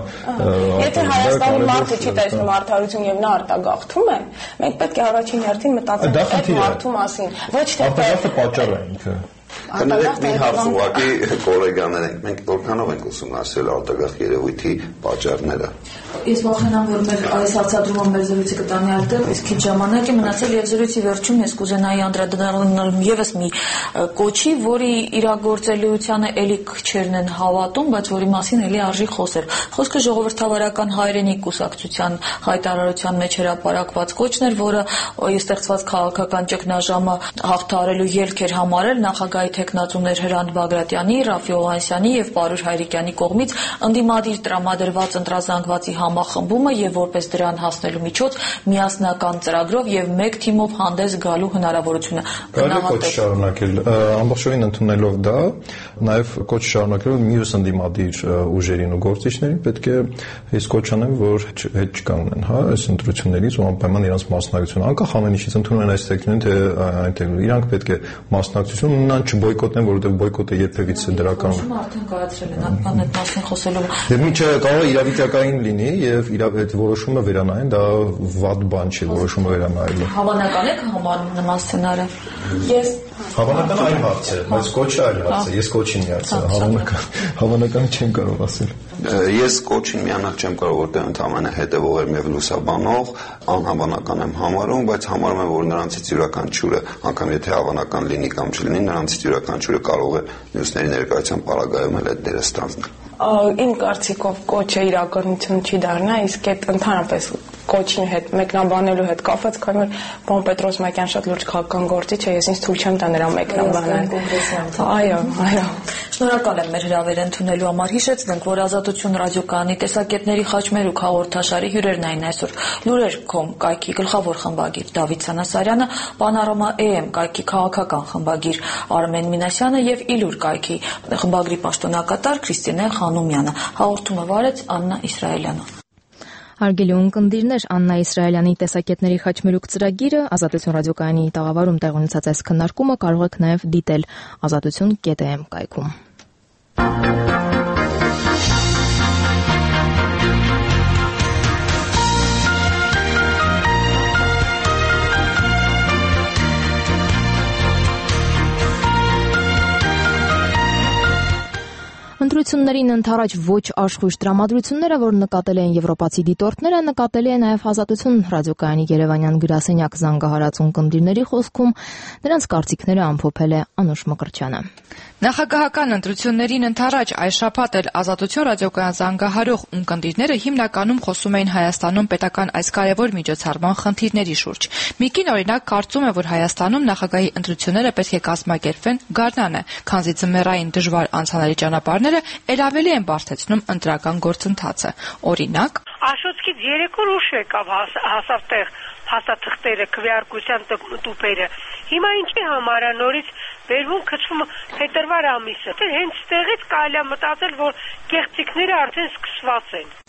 Եթե Հայաստանի մարդը չի տեսնում արդարություն եւ նա արտագաղթում է, մենք պետք է առաջին հերթին մտածենք այդ մարդու մասին, ոչ թե արտագաղթը պատճառ է ինքը։ Կներեք մի հարց ուղղակի գոլեգաներ ենք, մենք որքանով ենք ուսումնասիրել արտագաղթ երևույթի պատճառները։ Ես վախենամ, որ մեր այս հարցադրումը մեր զրույցը կտանի այդտեղ, իսկ քիչ ժամանակ է մնացել եւ զրույցի վերջում ես կուզենայի անդրադառնալ եւս մի կոչի, որի իրագործելիությանը էլի քչերն են հավատում, բայց որի մասին էլի արժի խոսել։ Խոսքը ժողովրդավարական հայրենիք կուսակցության հայտարարության մեջ հրապարակված կոչն էր, որը ստեղծված քաղաքական ճգնաժամը հաղթահարելու ելք էր համարել նախագահի թեկնածուներ Հրանտ Բագրատյանի, Ռաֆի Օհաննիսյանի եւ Պարուր Հայրիկյանի կողմից ընդդիմադիր տրամադրված ընտրազանգվածի համախմբումը եւ որպես դրան հասնելու միջոց միասնական ծրագրով եւ մեկ թիմով հանդես գալու հնարավորությունը գնահատել։ Շարունակել ամբողջովին ընդունելով դա, նաեւ կոչ շարունակելով մյուս ընդդիմադիր ուժերին ու գործիչներին պետք է ես կոչ անեմ, որ հետ չկանեն, այս ընտրություններից ու անպայման իրենց մասնակցությունը, անկախ ամեն ինչից ընդունում են այս տեխնիկան, թե այնտեղ իրանք պետք է մասնակցություն ունենան, չբոյկոտեն, որովհետեւ բոյկոտը երբևիցե դրական արդեն կայացրել են այդ մասին խոսելով։ Դե միջը կարող է իրավիճակային լինի եւ այդ որոշումը վերանային, դա վատ բան չի որոշումը վերանայելը։ Հավանական է համարում նման սցենարը։ Ես հավանական այլ հարց է, բայց կոչը այլ հարց է, ես կոչին միացա, հավանական չեմ կարող ասել։ Ես կոչին միանալ չեմ կարող, որտեղ ընդհանրապես հետևող եմ եւ լուսաբանող, անհավանական եմ համարում, բայց համարում եմ, որ նրանցից յուրաքանչյուրը, անգամ եթե հավանական լինի կամ չլինի, նրանցից յուրաքանչյուրը կարող է մյուսների ներկայությամբ պարագայում էլ այդ դերը ստանձնել։ Իմ կարծիքով կոչը իրականություն չի դառնա, իսկ այդ ընդհանրապես կոչի հետ մեկնաբանելու հետ կապված, քանի որ պարոն Պետրոս Մակյան շատ լուրջ քաղաքական գործիչ է, ես ինձ թույլ չեմ տա նրա մեկնաբանել։ Այո։ Շնորհակալ եմ մեր հրավերը ընդունելու համար։ Հիշեցնենք, որ Ազատություն ռադիոկայանի տեսակետների խաչմերուկ հաղորդաշարի հյուրերն այն այսօր Լուրեր.com կայքի գլխավոր խմբագիր Դավիթ Սանասարյանը, Panorama AM կայքի քաղաքական խմբագիր Արմեն Մինասյանը եւ Իլուր կայքի խմբագրի պաշտոնակատար Քրիստինե Խանոմյանը։ Հաղորդումը վարեց Աննա Իսրայելյանը։ Հարգելի ունկնդիրներ, Աննա Իսրայելյանի տեսակետների խաչմերուկ ծրագիրը Ազատություն ռադիոկայանի տաղավարում տեղ ունեցած այս քննարկումը կարող եք նաև դիտել azatutun.am կայքում։ Ընտրություններին ընդառաջ ոչ աշխույժ տրամադրությունները, որ նկատել են եվրոպացի դիտորդները, նկատելի է նաև Ազատություն ռադիոկայանի երևանյան գրասենյակ զանգահարած ունկնդիրների խոսքում, նրանց կարծիքները ամփոփել է Անուշ Մկրտչյանը։ Նախագահական ընտրություններին ընդառաջ այս շաբաթ էլ Ազատություն ռադիոկայան զանգահարող ունկնդիրները հիմնականում խոսում էին Հայաստանում պետական այս կարևոր միջոցառման խնդիրների շուրջ։ Միկին օրինակ կարծում է, որ Հայաստանում նախագահի ընտրությունները պետք է կազմակերպվեն գարնանը, քանզի ձմեռային դժվար անցանելի ճանապարհները էլ ավելի են բարդեցնում ընտրական գործընթացը։ Օրինակ, Աշոտskից 3 օր ուշ եկավ հասավ տեղ հաստատղթերը, քվեարկության տուփերը։ Հիմա ինչի համար է նորից վերվում քչվում փետրվար ամիսը։ Հենց տեղից կարելի է մտածել, որ կեղծիքները արդեն սկսված են։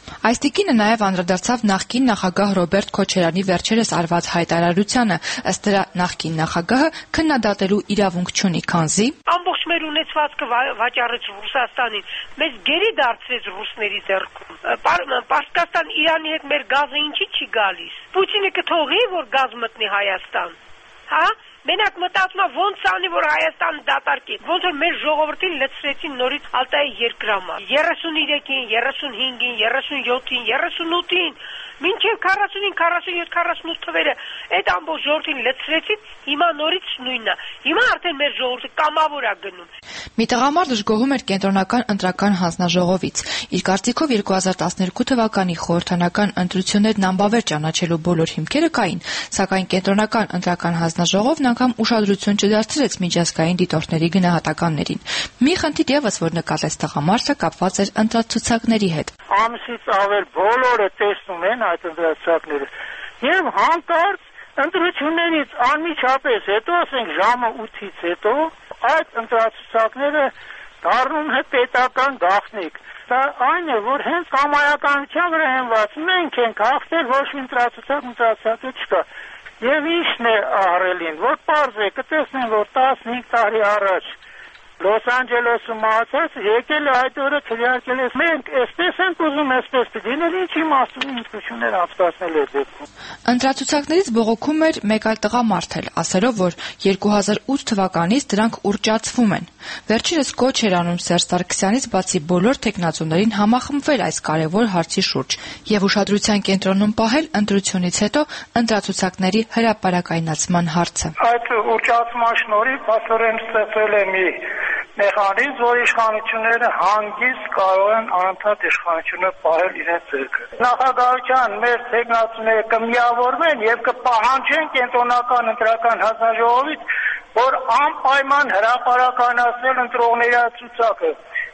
Այս տիկինը նաև անդրադարձավ նախկին նախագահ Ռոբերտ Քոչարյանի վերջերս արված հայտարարությանը, ըստ դրա նախկին նախագահը քննադատելու իրավունք չունի, քանզի ամբողջ մեր ունեցվածքը վաճառեց Ռուսաստանին, մեզ գերի դարձրեց ռուսների ձեռքում։ Պարսկաստան Իրանի հետ մեր գազը ինչի չի գալիս։ Պուտինը կթողի, որ գազ մտնի Հայաստան։ Հա? Մենակ մտածում եմ ոնց անի, որ Հայաստանը դատարկի։ Ոնց որ մեր ժողովրդին լցրեցին նորից Ալտայի երկրամա։ 33-ին, 35-ին, 37-ին, 38-ին, մինչև 45, 47, 48 թվերը այդ ամբողջ ժողովրդին լցրեցին, հիմա նորից նույնն է։ Հիմա արդեն մեր ժողովուրդը կամավոր է գնում։ Մի տղամարդ դժգոհում էր կենտրոնական ընտրական հանձնաժողովից։ Իր կարծիքով 2012 թվականի խորհրդանական ընտրություններն անբավեր ճանաչելու բոլոր հիմքերը կային, սակայն կենտրոնական ընտրական հանձնաժողովն անգամ ուշադրություն չդարձրեց միջազգային դիտորդների գնահատականներին։ Մի խնդիր ևս, որ նկատեց տղամարդը, կապված էր ընտրացուցակների հետ։ Ամսից ավել բոլորը տեսնում են այդ ընտրացուցակները եւ հանկարծ ընտրություններից անմիջապես հետո, ասենք ժամը 8-ից հետո, այդ ընտրացուցակները դառնում են պետական գաղտնիք։ Դա այն է, որ հենց կամայականության վրա հենված մենք ենք հաղթել, ոչ մի ընտրացուցակ չկա։ Եվ ինչն է ահռելին, որ պարզ է, կտեսնեն, որ 15 տարի առաջ Լոս Անջելեսում մահացած եկել է այդ օրը քվեարկել է։ Մենք այսպես ենք ուզում, այսպես դինել, ինչի մասում ինքնություններ անցկացնել է դեպքում։ Ընտրացուցակներից բողոքում էր մեկ այլ տղամարդ էլ, ասելով, որ 2008 թվականից դրանք ուռճացվում են։ Վերջինս կոչ էր անում Սերժ Սարգսյանից բացի բոլոր տեխնացուներին համախմբվել այս կարևոր հարցի շուրջ եւ ուշադրության կենտրոնում պահել ընտրությունից հետո ընտրացուցակների հրապարակայնացման հարցը։ Այդ ուռճացման շնորհիվ փաստորեն ստեղծվել է մի մեխանիզմ, որ իշխանությունները հանգիստ կարող են անընդհատ իշխանությունը պահել իրենց ձեռքը։ Նախագահության մեր տեխնացուները կմիավորվեն եւ կպահանջեն կենտրոնական ընտրական հանձնաժողովից, որ անպայման հրապարակայնացնել ընտրողների ցուցակը։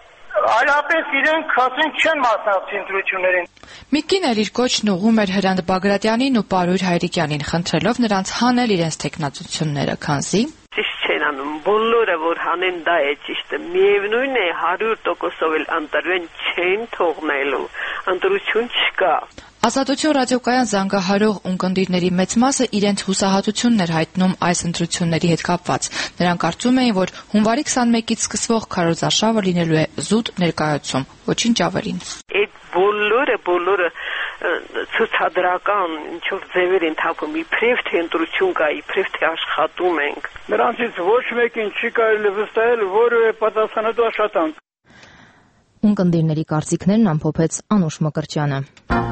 Այլապես իրենք ասենք չեն մասնակցի ընտրություններին։ Մի կին էլ իր կոչն ուղղում էր Հրանտ Բագրատյանին ու Պարույր Հայրիկյանին, խնդրելով նրանց հանել իրենց տեխնացությունները, քանզի ճիշտ չեն անում, բոլորը որ հանեն դա է ճիշտը, միևնույն է 100%-ով էլ ընտրվեն չեն թողնելու, ընտրություն չկա։ Ազատություն ռադիոկայան զանգահարող ունկնդիրների մեծ մասը իրենց հուսահատությունն էր հայտնում այս ընտրությունների հետ կապված։ Նրանք կարծում էին, որ հունվարի 21-ից սկսվող քարոզարշավը լինելու է զուտ ներկայացում, ոչինչ ավելին։ Այդ բոլորը ցուցադրական ինչ-որ ձևեր են թափում, իբրև թե ընտրություն կա, իբրև թե աշխատում ենք։ Նրանցից ոչ մեկին չի կարելի վստահել, որևէ պատասխանատու աշխատանք։ Ունկնդիրների կարծիքներն ամփոփեց Անուշ Մկրտչյանը։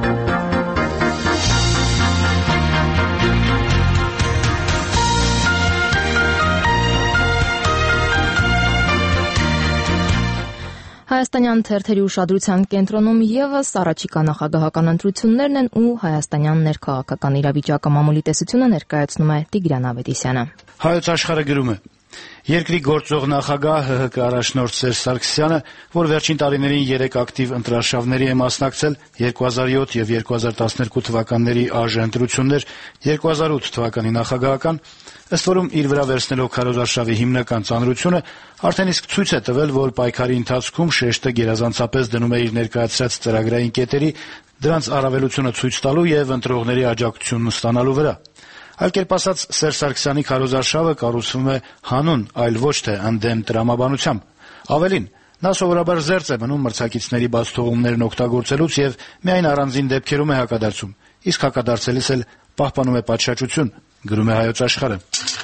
Հայաստանյան թերթերի ուշադրության կենտրոնում եւս առաջիկա նախագահական ընտրություններն են ու հայաստանյան ներքաղաքական իրավիճակը մամուլի տեսությունը ներկայացնում է Տիգրան Ավետիսյանը։ Հայոց աշխարհը գրում է. Երկրի գործող նախագահ ՀՀԿ առաջնորդ Սերժ Սարգսյանը, որ վերջին տարիներին 3 ակտիվ ընտրարշավների է մասնակցել 2007 եւ 2012 թվականների ԱԺ ընտրություններ, 2008 թվականի նախագահական, ըստ որում իր վրա վերցնելով քարոզարշավի հիմնական ծանրությունը, արդեն իսկ ցույց է տվել, որ պայքարի ընթացքում շեշտը գերազանցապես դնում է իր ներկայացրած ծրագրային կետերի, դրանց առավելությունը ցույց տալու եւ ընտրողների աջակցությունն ստանալու վրա։ Այլ կերպ ասած, Սերժ Սարգսյանի քարոզարշավը կառուցվում է հանուն, այլ ոչ թե ընդդեմ տրամաբանությամբ։ Ավելին, նա սովորաբար զերծ է մնում մրցակիցների բաց թողումներն օգտագործելուց եւ միայն առանձին դեպքերում է հակադարձում, իսկ հակադարձելիս էլ պահպանում է պատշաճություն, գրում է Հայոց աշխարհը։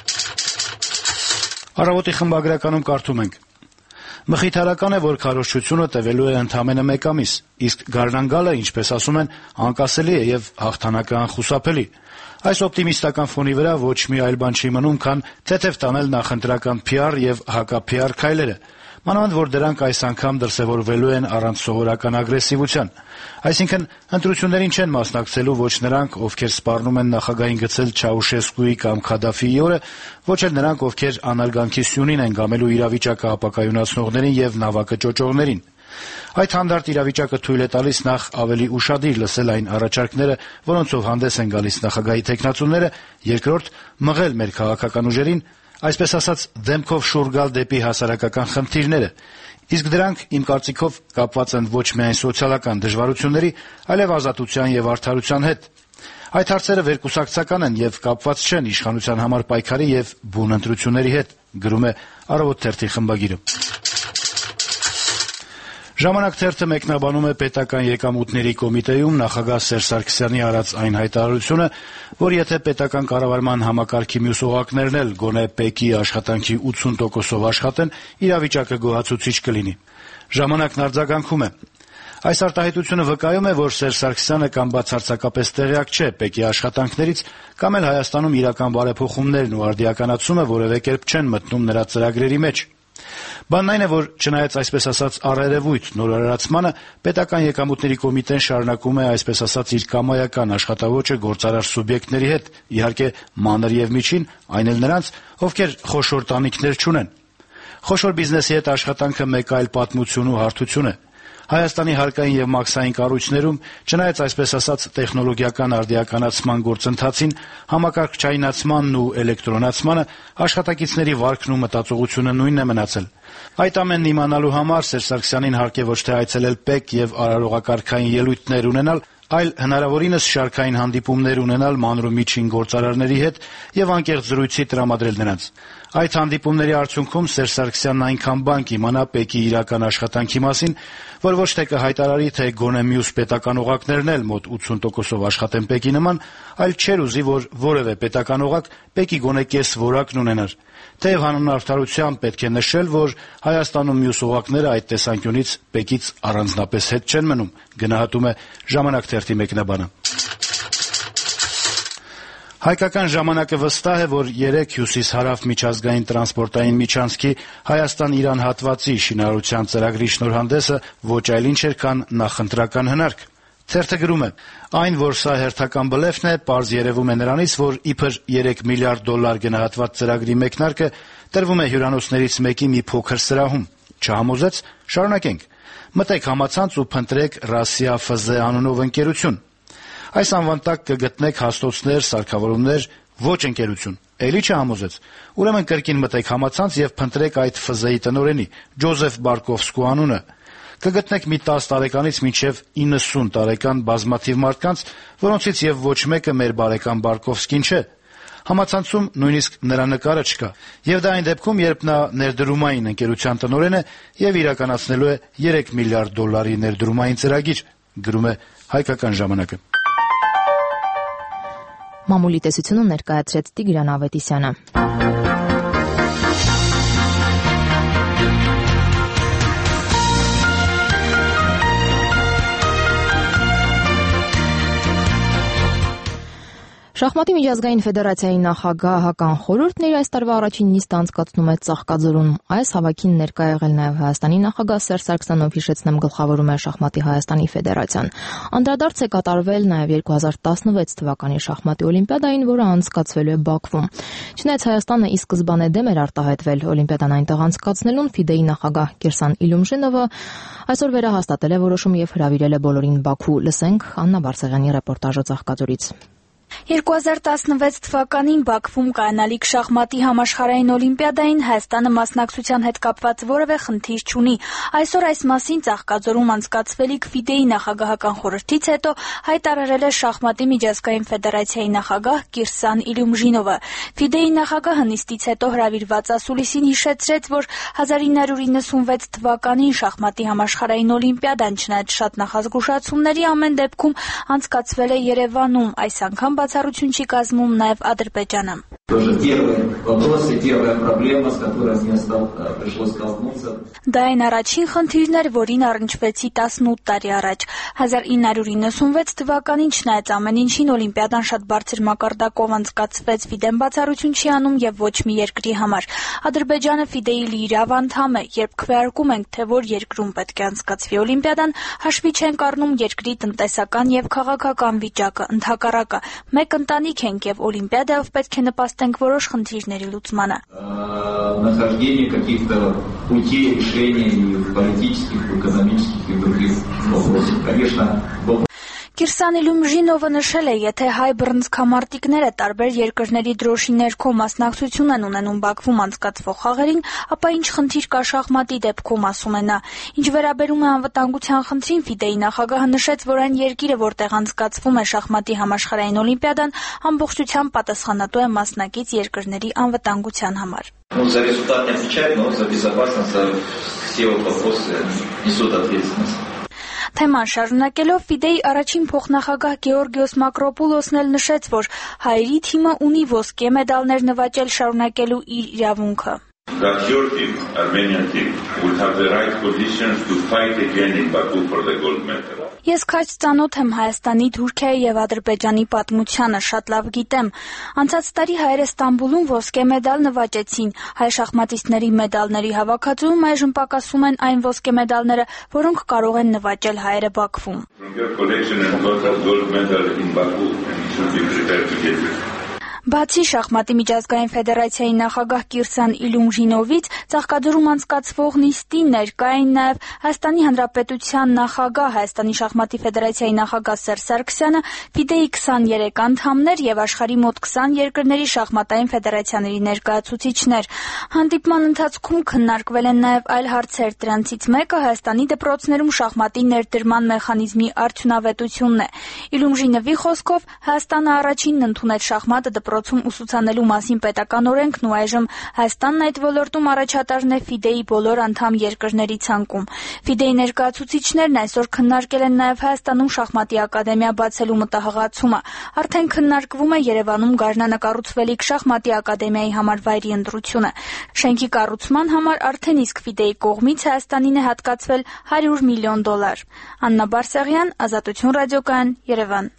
Առավոտի խմբագրականում կարդում ենք. Մխիթարական է, որ քարոզչությունը տևելու է ընդամենը 1 ամիս, իսկ գարնան-գալը, ինչպես ասում են, անկասելի է եւ հաղթանակը անխուսափելի։ Այս օպտիմիստական ֆոնի վրա ոչ մի այլ բան չի մնում, քան թեթև տանել նախընտրական PR եւ հակա-PR քայլերը, մանավանդ որ դրանք այս անգամ դրսեւորվելու են առանց սովորական ագրեսիվության։ Այսինքն, ընտրություններին չեն մասնակցելու ոչ նրանք, ովքեր սպառնում են նախագահին գցել Չաուշեսկուի կամ Քադաֆիի օրը, ոչ էլ նրանք, ովքեր անարգանքի սյունին են գամելու իրավիճակը ապակայունացնողներին եւ նավակը ճոճողներին։ Այդ հանդարտ իրավիճակը թույլ է տալիս նախ ավելի ուշադիր լսել այն առաջարկները, որոնցով հանդես են գալիս նախագահի թեկնածուները, երկրորդ մղել մեր քաղաքական ուժերին, այսպես ասած, դեմքով շուռ գալ դեպի հասարակական խնդիրները, Իսկ դրանք, իմ կարծիքով, կապված են ոչ միայն սոցիալական դժվարությունների, այլև ազատության եւ արդարության հետ։ Այդ հարցերը վերկուսակցական են եւ կապված չեն իշխանության համար պայքարի եւ բուն ընտրությունների հետ, գրում է Առավոտ թերթի խմբագիրը։ Ժամանակ թերթը մեկնաբանում է պետական եկամուտների կոմիտեում նախագահ Սերժ Սարգսյանի արած այն հայտարարությունը, որ եթե պետական կառավարման համակարգի մյուս օղակներն էլ գոնե ՊԵԿ-ի աշխատանքի 80%-ով աշխատեն, իրավիճակը գոհացուցիչ կլինի։ Ժամանակն արձագանքում է. Այս արտահայտությունը վկայում է, որ Սերժ Սարգսյանը կամ բացարձակապես տեղյակ չէ ՊԵԿ-ի աշխատանքներից, կամ էլ Հայաստանում իրական բարեփոխումներն ու արդիականացումը որևէ կերպ չեն մտնում նրա ծրագրերի մեջ։ Բանն այն է, որ չնայած այսպես ասած առերևույթ նորարարացմանը, պետական եկամուտների կոմիտեն շարունակում է այսպես ասած իր կամայական աշխատավոճը գործարար սուբյեկտների հետ, իհարկե մանր եւ միջին, այն էլ նրանց, ովքեր խոշոր տանիքներ չունեն։ Խոշոր բիզնեսի հետ աշխատանքը մեկ այլ պատմություն ու հարթություն է։ Հայաստանի հարկային եւ մաքսային կառույցներում, չնայած այսպես ասած տեխնոլոգիական արդիականացման գործընթացին, համակարգչայնացմանն ու էլեկտրոնացմանը, աշխատակիցների վարքն ու մտածողությունը նույնն է մնացել։ Այդ ամենն իմանալու համար Սերժ Սարգսյանին հարկ է ոչ թե այցելել ՊԵԿ եւ արարողակարգային ելույթներ ունենալ, այլ հնարավորինս շարքային հանդիպումներ ունենալ մանր ու միջին գործարարների հետ եւ անկեղծ զրույցի տրամադրել նրանց։ Այդ հանդիպումների արդյունքում Սերժ Սարգսյանն այնքան բան կիմանա ՊԵԿ-ի իրական աշխատանքի մասին, որ ոչ թե կհայտարարի, թե գոնե մյուս պետական օղակներն էլ մոտ 80%-ով աշխատեն ՊԵԿ-ի նման, այլ չէր ուզի, որ որևէ պետական օղակ ՊԵԿ-ի գոնե կես որակն ունենար։ Թեև հանուն արդարության պետք է նշել, որ Հայաստանում մյուս օղակները այդ տեսանկյունից ՊԵԿ-ից առանձնապես հետ չեն մնում, գնահատում է Ժամանակ թերթի մեկնաբանը։ Հայկական ժամանակը վստահ է, որ 3 հյուսիս-հարավ միջազգային տրանսպորտային միջանցքի Հայաստան-Իրան հատվածի շինարարության ծրագրի շնորհանդեսը ոչ այլ ինչ էր, քան նախընտրական հնարք։ Թերթը գրում է. այն, որ սա հերթական բլեֆն է, պարզ երևում է նրանից, որ իբր $3 միլիարդ գնահատված ծրագրի մեկնարկը տրվում է հյուրանոցներից մեկի մի փոքր սրահում։ Չհամոզեց, շարունակենք։ Մտեք համացանց ու փնտրեք Ռասիա ՖԶ անունով ընկերություն։ Այս անվան տակ կգտնեք հաստոցներ, սարքավորումներ, ոչ ընկերություն։ Էլի չհամոզեց։ Ուրեմն կրկին մտեք համացանց եւ փնտրեք այդ ՖԶ-ի տնօրենի Ջոզեֆ Բարկովսկու անունը։ Կգտնեք մի 10 տարեկանից մինչև 90 տարեկան բազմաթիվ մարդկանց, որոնցից եւ ոչ մեկը մեր բարեկամ Բարկովսկին չէ։ Համացանցում նույնիսկ նրա նկարը չկա։ Եվ դա այն դեպքում, երբ նա ներդրումային ընկերության տնօրեն է եւ իրականացնելու է $3 միլիարդ ներդրումային ծրագիր, գրում է Հայկական ժամանակը։ Մամուլի տեսությունը ներկայացրեց Տիգրան Ավետիսյանը։ Շախմատի միջազգային ֆեդերացիայի նախագահ Հական Խորհուրդն իր այս տարվա առաջին նիստը անցկացնում է Ծաղկաձորում։ Այս հավաքին ներկա եղել նաև Հայաստանի նախագահ Սերժ Սարգսյանով, հիշեցնեմ, գլխավորում է շախմատի Հայաստանի ֆեդերացիան։ Անդրադարձ է կատարվել նաև 2016 թվականի շախմատի օլիմպիադային, որը անցկացվելու է Բաքվում։ Չնայած Հայաստանը ի սկզբանե դեմ էր արտահայտվել օլիմպիադան այնտեղ անցկացնելուն, ՖԻԴԵ-ի նախագահ Կիրսան Իլյումժինովը այսօր վերահաստատել է որոշումը եւ հրավիրել է բոլորին Բաքու։ Լսենք Աննա Բարսեղյանի ռեպորտաժը Ծաղկաձորից։ 2016 թվականին Բաքվում կայանալիք շախմատի համաշխարհային օլիմպիադային Հայաստանը մասնակցության հետ կապված որևէ խնդիր չունի։ Այսօր այս մասին Ծաղկաձորում անցկացվելիք ՖԻԴԵ-ի նախագահական խորհրդից հետո հայտարարել է շախմատի միջազգային ֆեդերացիայի նախագահ Կիրսան Իլյումժինովը։ ՖԻԴԵ-ի նախագահը նիստից հետո հրավիրված ասուլիսին հիշեցրեց, որ 1996 թվականին շախմատի համաշխարհային օլիմպիադան չնայած շատ նախազգուշացումների ամեն դեպքում անցկացվել է Երևանում, այս անգամ բացառություն չի կազմում նաև Ադրբեջանը։ Դա այն առաջին խնդիրն էր, որին առնչվեցի 18 տարի առաջ։ 1996 թվականին չնայած ամեն ինչին օլիմպիադան շատ բարձր մակարդակով անցկացվեց, ՖԻԴԵ-ն բացառություն չի անում եւ ոչ մի երկրի համար։ Ադրբեջանը ՖԻԴԵ-ի լիիրավ անդամ է, երբ քվեարկում ենք, թե որ երկրում պետք է անցկացվի օլիմպիադան, հաշվի չենք առնում երկրի տնտեսական եւ քաղաքական վիճակը, ընդհակառակը։ Մեկ ընտանիք ենք եւ օլիմպիադայով պետք է նպաստենք որոշ խնդիրների լուծմանը։ Нахождение каких-то путей решения и в политических, в экономических и в других вопросах. Конечно, Կիրսան Իլյումժինովը նշել է, եթե հայ բռնցքամարտիկները տարբեր երկրների դրոշի ներքո մասնակցություն են ունենում Բաքվում անցկացվող խաղերին, ապա ինչ խնդիր կա շախմատի դեպքում, ասում է նա։ Ինչ վերաբերում է անվտանգության խնդրին, Ֆիդեի նախագահը нշեց, որ այն երկիրը, որտեղ անցկացվում է շախմատի համաշխարհային օլիմպիադան, ամբողջությամբ պատասխանատու է մասնակից երկրների անվտանգության համար։ За результат не отвечает, но за безопасность, за все вопросы несут ответственность. Թեման շարունակելով Ֆիդեի առաջին փոխնախագահ Գեորգիոս Մակրոպուլոսն էլ նշեց, որ հայերի թիմը ունի ոսկե մեդալներ նվաճել շարունակելու իր իրավունքը։ That your team, Armenian team, will have the right conditions to fight again in Baku for the gold medal. Ես քաջ ծանոթ եմ Հայաստանի, Թուրքիայի եւ Ադրբեջանի պատմությանը, շատ լավ գիտեմ։ Անցած տարի հայերը Ստամբուլում ոսկե մեդալ նվաճեցին։ Հայ շախմատիստների մեդալների հավաքածուում այժմ պակասում են այն ոսկե մեդալները, որոնք կարող են նվաճել հայերը Բաքվում։ Բացի շախմատի միջազգային ֆեդերացիայի նախագահ Կիրսան Իլյումժինովից Ծաղկաձորում անցկացվող նիստին ներկա էին նաև Հայաստանի Հանրապետության նախագահ, Հայաստանի շախմատի ֆեդերացիայի նախագահ Սերժ Սարգսյանը, Ֆիդեի 23 անդամներ եւ աշխարհի մոտ 20 երկրների շախմատային ֆեդերացիաների ներկայացուցիչներ։ Հանդիպման ընթացքում քննարկվել են նաև այլ հարցեր, դրանցից մեկը Հայաստանի դպրոցներում շախմատի ներդրման մեխանիզմի արդյունավետությունն է։ Իլյումժինովի խոսքով Հայաստանը առաջինն ընդունել շախմատը դպրոցում ուսուցանելու մասին պետական օրենքն ու այժմ Հայաստանն այդ ոլորտում առաջատարն է Ֆիդեի բոլոր անդամ երկրների ցանկում։ Ֆիդեի ներկայացուցիչներն այսօր քննարկել են նաև Հայաստանում շախմատի ակադեմիա բացելու մտահղացումը։ Արդեն քննարկվում է Երևանում գարնանկառուցվելիք շախմատի ակադեմիայի համար վայրի ընտրությունը։ Շենքի կառուցման համար արդեն իսկ Ֆիդեի կողմից Հայաստանին է հատկացվել $100 միլիոն։ Աննա Բարսեղյան, Ազատություն ռադիոկայան, Երևան։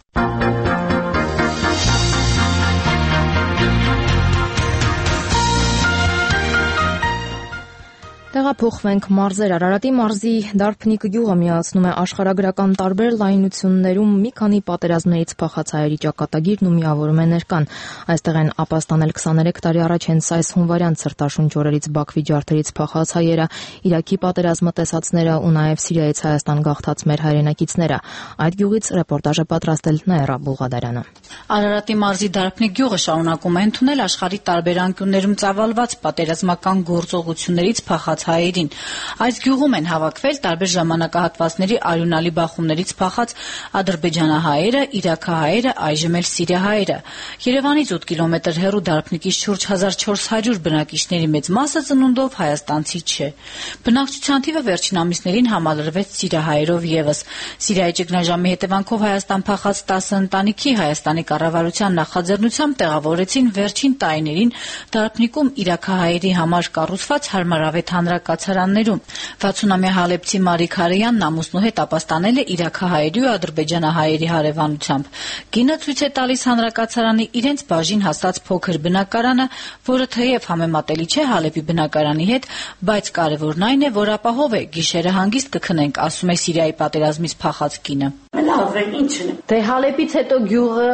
Տեղափոխվենք մարզեր։ Արարատի մարզի Դարբնիկ գյուղը միացնում է աշխարհագրական տարբեր լայնություններում մի քանի պատերազմներից փախած հայերի ճակատագիրն ու միավորում է ներկան։ Այստեղ են ապաստանել 23 տարի առաջ Հենսայս հունվարյան ցրտաշունչ օրերից Բաքվի ջարդերից փախած հայերը, Իրաքի պատերազմը տեսածները ու նաև Սիրիայից Հայաստան գաղթած մեր հայրենակիցները։ Այդ գյուղից ռեպորտաժ է պատրաստել Նաիրա Բուլղադարյանը։ Արարատի մարզի Դարբնիկ գյուղը շարունակում է ընդունել աշխարհի տարբեր անկյուններում ծավալված պատերազմական գործողություններից փախած հայերին։ Այս գյուղում են հավաքվել տարբեր ժամանակահատվածների արյունալի բախումներից փախած ադրբեջանահայերը, իրաքահայերը, այժմ էլ սիրիահայերը։ Երևանից 8 կիլոմետր հեռու Դարբնիկից շուրջ 1400 բնակիչների մեծ մասը ծնունդով հայաստանցի չէ։ Բնակչության թիվը վերջին ամիսներին համալրվեց սիրիահայերով եւս։ Սիրիայի ճգնաժամի հետևանքով Հայաստան փախած 10 ընտանիքի Հայաստանի կառավարության նախաձեռնությամբ տեղավորեցին վերջին տարիներին Դարբնիկում իրաքահայերի համար կառուցված հարմարավետ հանրակացարաններում։ 60-ամյա հալեբցի Մարիկ Հարյանն ամուսնու հետ ապաստանել է իրաքահայերի ու ադրբեջանահայերի հարևանությամբ։ Կինը ցույց է տալիս հանրակացարանի իրենց բաժին հասած փոքր բնակարանը, որը թեև համեմատելի չէ Հալեբի բնակարանի հետ, բայց կարևորն այն է, որ ապահով է, գիշերը հանգիստ կքնենք, ասում է Սիրիայի պատերազմից փախած կինը։ Լավ է, ինչն է։ Դե Հալեբից հետո գյուղը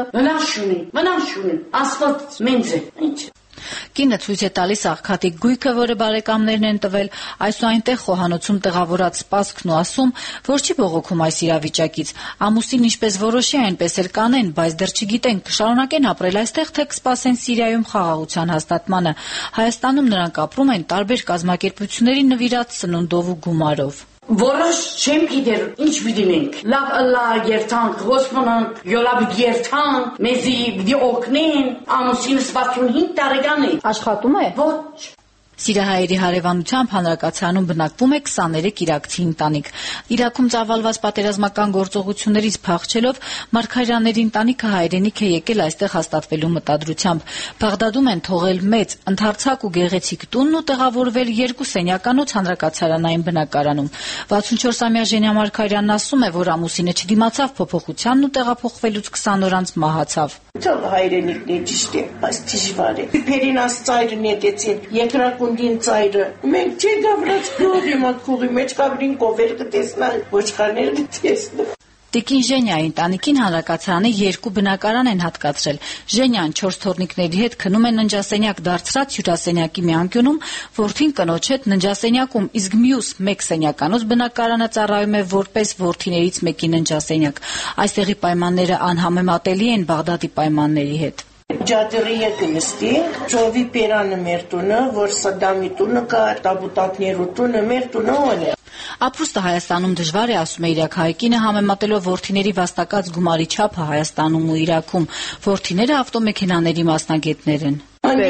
մնաց շունի, ասֆալտ մենձ է, ինչ։ Կինը ցույց է տալիս աղքատիկ գույքը, որը բարեկամներն են տվել, այսուհայտեղ խոհանոցում տեղավորած սպասքն ու ասում, որ չի բողոքում այս իրավիճակից։ Ամուսին ինչպես որոշի, այնպես էլ կանեն, բայց դեռ չգիտեն կշարունակեն ապրել այստեղ, թե կսպասեն Սիրիայում խաղաղության հաստատմանը։ Հայաստանում նրանք ապրում են տարբեր կազմակերպությունների նվիրած սնունդով ու գումարով։ Որոշ չեմ գիտեր ինչ պիտինենք։ Լավ ըլլա երթանք, ոսմանանք, յոլաբի երթանք, մեզի պիտի օգնեն, ամուսինս 65 տարեկան է։ Աշխատում է։ Ոչ։ Սիրիահայերի հարևանությամբ հանրակացարանում բնակվում է 23 իրաքցի ընտանիք։ Իրաքում ծավալված պատերազմական գործողություններից փախչելով Մարգարյանների ընտանիքը հայրենիք է եկել այստեղ հաստատվելու մտադրությամբ։ Բաղդադում են թողել մեծ, ընդարձակ ու գեղեցիկ տունն ու տեղավորվել 2 սենյականոց հանրակացարանային բնակարանում։ 64-ամյա Ժենյա Մարգարյանն ասում է, որ ամուսինը չդիմացավ փոփոխությանն ու տեղափոխվելուց 20 օր անց մահացավ։ Ցավ հայրենիքն է ճիշտ է, բայց դժվար է։ Փերինաս ծայրը նետեցին, երկրակունդին ծայրը։ Մենք չի գավրած գողի մատքուղի մեջ կագրին կովեր կտեսնալ, ոչխարներ կտեսնալ։ Տիկին Ժենյայի ընտանիքին հանրակացարանի 2 բնակարան են հատկացրել։ Ժենյան 4 թոռնիկների հետ քնում է ննջասենյակ դարձրած հյուրասենյակի մի անկյունում, որդին կնոջ հետ ննջասենյակում, իսկ մյուս 1 սենյականոց բնակարանը ծառայում է որպես որդիներից մեկի ննջասենյակ։ Այստեղի պայմանները անհամեմատելի են Բաղդադի պայմանների հետ։ Ջադրի եկնստի, ժովի պերանը մեր տունը, որ Սադամի տունը կա, տաբուտատներու տունը, մեր տունը ոն է։ Ապրուստը Հայաստանում դժվար է, ասում է Իրաք Հայկինը, համեմատելով որդիների վաստակած գումարի չափը Հայաստանում ու Իրաքում։ Որդիները ավտոմեքենաների մասնագետներ են։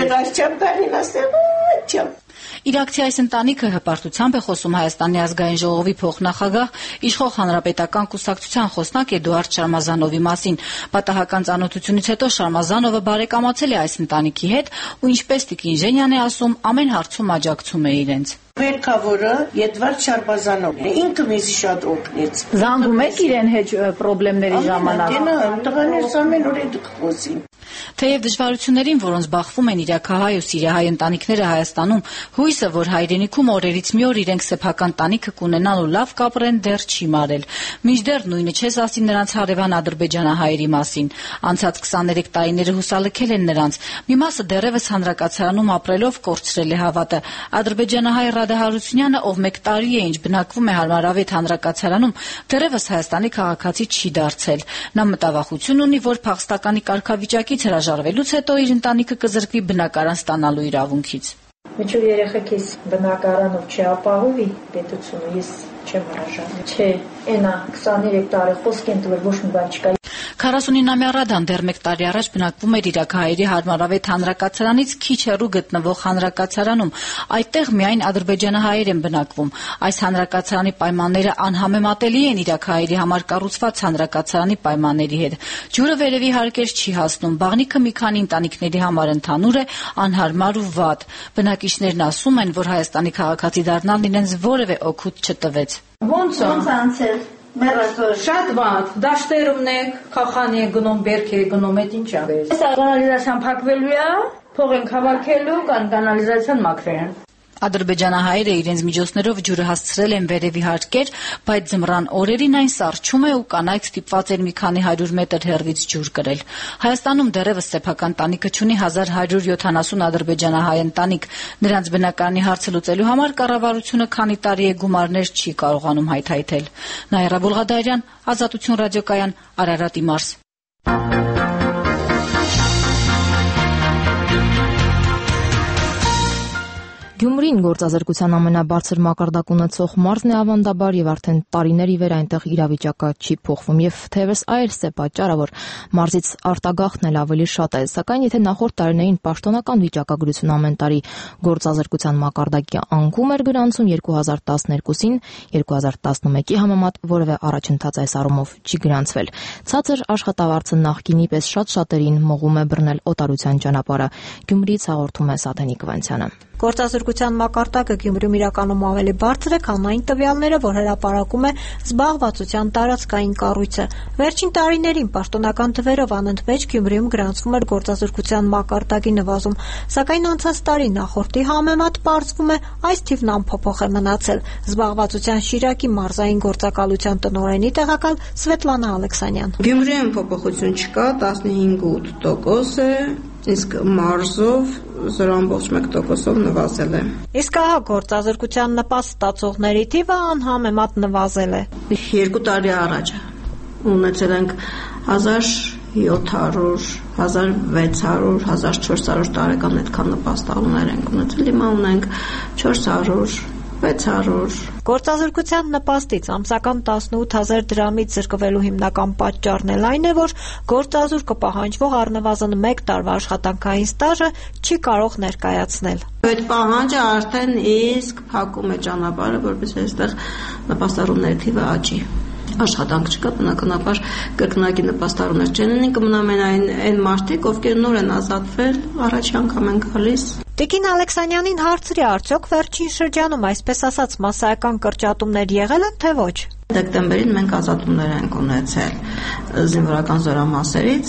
Իրաքցի այս ընտանիքը հպարտությամբ է խոսում Հայաստանի ազգային ժողովի փոխնախագահ, իշխող հանրապետական կուսակցության խոսնակ Էդուարդ Շարմազանովի մասին։ Պատահական ծանոթությունից հետո Շարմազանովը բարեկամացել է այս ընտանիքի հետ ու ինչպես տիկին Ժենյան է ասում, ամեն հարցում աջակցում է իրենց։ Վերքավորը Էդվարդ Շարմազանովն է, ինքը մեզ շատ օգնեց։ Զանգում եք իրեն հետ խնդիրների ժամանակ։ Տղաներս ամեն օր դուք խոսին։ Թեև դժվարություններին, որոնց բախվում են իրաքահայ ու սիրիահայ ընտանիքները Հայաստանում, հույսը, որ հայրենիքում օրերից մի օր իրենք սեփական տանիքը կունենան ու լավ կապրեն, դեռ չի մարել։ Մինչդեռ նույնը չես ասի նրանց հարևան ադրբեջանահայերի մասին։ Անցած 23 տարիները հուսալքել են նրանց։ Մի մասը դեռևս հանրակացարանում ապրելով կորցրել է հավատը։ Ադրբեջանահայ Ռադա Հարությունյանը, ով 1 տարի է ինչ բնակվում է հարմարավետ հանրակացարանում, դեռևս Հայաստանի քաղաքացի չի դարձել։ Նա մտավախություն ունի, որ փախստականի կարգավիճակից հրաժարվելուց հետո իր ընտանիքը կզրկվի բնակարան ստանալու իրավունքից։ Միջով երեխեքիս բնակարանով չապահովի պետությունը, ես չեմ հրաժարվի։ Չէ, այնա 23 տարի խոսք են տվել, ոչ մի բան չկա։ 49-ամյա Ռադան դեռ 1 տարի առաջ բնակվում էր իրաքահայերի հարմարավետ հանրակացարանից քիչ հեռու գտնվող հանրակացարանում։ Այդտեղ միայն ադրբեջանահայեր են բնակվում։ Այս հանրակացարանի պայմանները անհամեմատելի են իրաքահայերի համար կառուցված հանրակացարանի պայմանների հետ։ Ջուրը վերևի հարկեր չի հասնում, բաղնիքը մի քանի ընտանիքների համար ընդհանուր է, անհարմար ու վատ։ Բնակիչներն ասում են, որ Հայաստանի քաղաքացի դառնալն իրենց որևէ օգուտ չտվեց։ Ոնց անցել։ Շատ վատ, դաշտերումն եք, խախան եք գնում, բերք եք գնում, այդ ինչ ա։ Կանալիզացիան փակվելու է, փող են հավաքելու, կանալիզացիան մաքրեն։ Ադրբեջանահայերը իրենց միջոցներով ջուրը հասցրել են վերևի հարկեր, բայց ձմռան օրերին այն սառչում է ու կանայք ստիպված են մի քանի 100 մետր հեռվից ջուր կրել։ Հայաստանում դեռևս սեփական տանիքը չունի 1170 ադրբեջանահայ ընտանիք։ Նրանց բնակարանի հարցը լուծելու համար կառավարությունը քանի տարի է գումարներ չի կարողանում հայթայթել։ Նաիրա Բուլղադարյան, Ազատություն ռադիոկայան, Արարատի մարզ։ Գյումրին գործազրկության ամենաբարձր մակարդակ ունեցող մարզն է ավանդաբար եւ արդեն տարիներ ի վեր այնտեղ իրավիճակը չի փոխվում եւ թեւս այս է պատճառը, որ մարզից արտագաղթն էլ ավելի շատ է, սակայն եթե նախորդ տարիներին պաշտոնական վիճակագրություն ամեն տարի գործազրկության մակարդակի անկում էր գրանցում 2012-ին, 2011-ի համեմատ որևէ առաջընթաց այս առումով չի գրանցվել։ Ցածր աշխատավարձը նախկինի պես շատ-շատերին մողում է բռնել օտարության ճանապարհը։ Գյումրիից հաղորդում է Սաթենիկ Վանցյանը։ Գործազրկության մակարդակը Գյումրիում իրականում ավելի բարձր է, քան այն տվյալները, որ հրապարակում է զբաղվածության տարածքային կառույցը։ Վերջին տարիներին պաշտոնական թվերով անընդմեջ Գյումրիում գրանցվում էր գործազրկության մակարդակի նվազում, սակայն անցած տարի նախորդի համեմատ պարզվում է այս թիվն անփոփոխ է մնացել։ Զբաղվածության Շիրակի մարզային գործակալության տնօրենի տեղակալ Սվետլանա Ալեքսանյան։ Գյումրիում փոփոխություն չկա, 15.8% է, իսկ մարզով 0.1%-ով նվազել է։ Իսկ ահա գործազրկության նպաստ ստացողների թիվը անհամեմատ նվազել է։ 2 տարի առաջ ունեցել ենք 1700, 1600, 1400 տարեկան այդքան նպաստողներ ենք ունեցել, հիմա ունենք 400, 600։ Գործազրկության նպաստից ամսական 18000 դրամից զրկվելու հիմնական պատճառն էլ այն է, որ գործազուրկը պահանջվող առնվազն 1 տարվա աշխատանքային ստաժը չի կարող ներկայացնել։ Այդ պահանջը արդեն իսկ փակում է ճանապարհը, որպեսզի այստեղ նպաստառուների թիվը աճի։ Աշխատանք չկա, բնականաբար կրկնակի նպաստառուներ չեն լինի, կմնամենայն այն մարդիկ, ովքեր նոր են ազատվել, առաջի անգամ են գալիս։ Տիկին Ալեքսանյանին հարցրի, արդյոք վերջին շրջանում այսպես ասած մասսայական կրճատումներ եղել են, թե ոչ։ Դեկտեմբերին մենք ազատումներ ենք ունեցել զինվորական զորամասերից,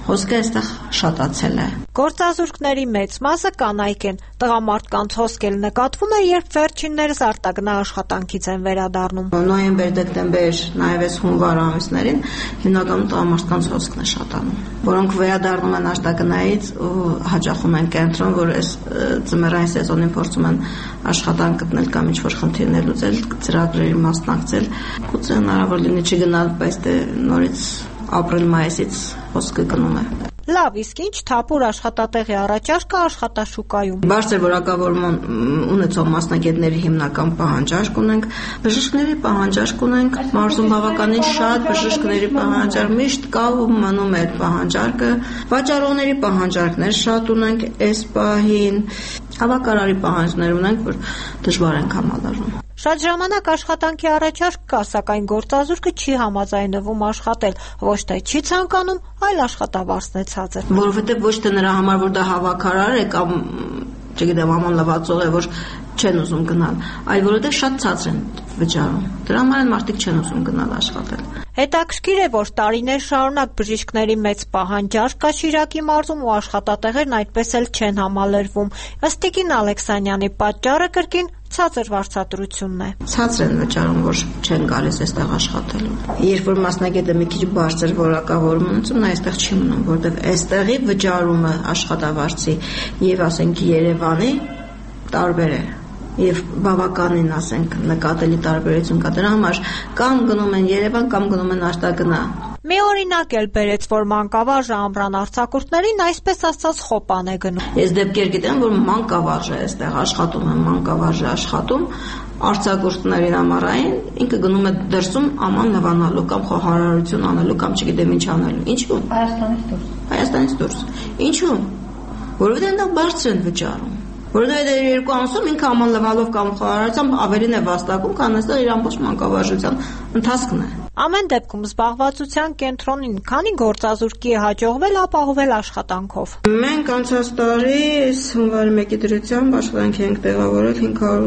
Հոսքը այստեղ շատացել է։ Գործազուրկների մեծ մասը կանայք են։ Տղամարդկանց հոսքել նկատվում է, երբ վերջիններս արտագնա աշխատանքից են վերադառնում։ Նոյեմբեր-դեկտեմբեր, նաև այս հունվար ամիսներին հիմնականում տղամարդկանց հոսքն է շատանում, որոնք վերադառնում են արտագնայից ու հաճախում են կենտրոն, որ այս ձմեռային սեզոնին փորձում են աշխատանք գտնել կամ ինչ-որ խնդիրներ լուծել, ծրագրերի մասնակցել։ Գուցե հնարավոր լինի չգնալ, բայց դե նորից ապրիլ-մայիսից հոսքը գնում է։ Լավ, իսկ ինչ թափուր աշխատատեղի առաջարկը աշխատաշուկայում։ Բարձր որակավորման ունեցող մասնագետների հիմնական պահանջարկ ունենք, բժիշկների պահանջարկ ունենք, մարզում բավականին շատ բժիշկների պահանջարկ միշտ կա ու մնում է պահանջարկը, վաճառողների պահանջարկներ շատ ունենք, այս պահին հավաքարարի պահանջներ ունենք, որ դժվար ենք համալրում։ Շատ ժամանակ աշխատանքի առաջարկ կա, սակայն գործազուրկը չի համաձայնվում աշխատել, ոչ թե չի ցանկանում, այլ աշխատավարձն է ցածր։ Որովհետև ոչ թե նրա համար, որ դա հավաքարար է կամ չգիտեմ, ամանլավացող է, որ չեն ուզում գնալ, այլ որովհետև շատ ցածր են վճարում։ Դրա համար են մարդիկ չեն ուզում գնալ աշխատել։ Հետաքրքիր է, որ տարիներ շարունակ բժիշկների մեծ պահանջարկ կա Շիրակի մարզում ու աշխատատեղերն այդպես էլ չեն համալրվում։ Ըստ Տիկին Ալեքսանյանի պատճառը կրկին ցածր վարձատրությունն է։ Ցածր են վճարում, որ չեն գալիս այստեղ աշխատելու։ Երբ որ մասնագետը մի քիչ բարձր որակավորում ունեցում, նա այստեղ չի մնում, որովհետև այստեղի վճարումը աշխատավարձի եւ ասենք Երևանի տարբեր է։ Եվ բավականին, ասենք, նկատելի տարբերություն կա։ Դրա համար կամ գնում են Երևան, կամ գնում են արտագնա։ Մի օրինակ էլ բերեց, որ մանկավարժը ամռան արձակուրդներին այսպես ասած խոպան է գնում։ Ես դեպքեր գիտեմ, որ մանկավարժը այստեղ աշխատում է, մանկավարժը աշխատում, արձակուրդներին ամառային ինքը գնում է դրսում աման լվանալու կամ խոհարարություն անելու կամ չգիտեմ ինչ անելու։ Ինչու՞։ Հայաստանից դուրս։ Ինչու՞։ Որովհետև նա բարձր են վճարում։ Որովհետև երկու ամսում ինքը աման լվալով կամ խոհարարությամբ ավելին է վաստակում, քան այստեղ իր ամբողջ մանկավարժության ընթացքն է։ Ամեն դեպքում զբաղվածության կենտրոնին քանի գործազուրկի է հաջողվել ապահովել աշխատանքով։ Մենք անցած տարի հունվարի 1-ի դրությամբ աշխատանքի ենք տեղավորել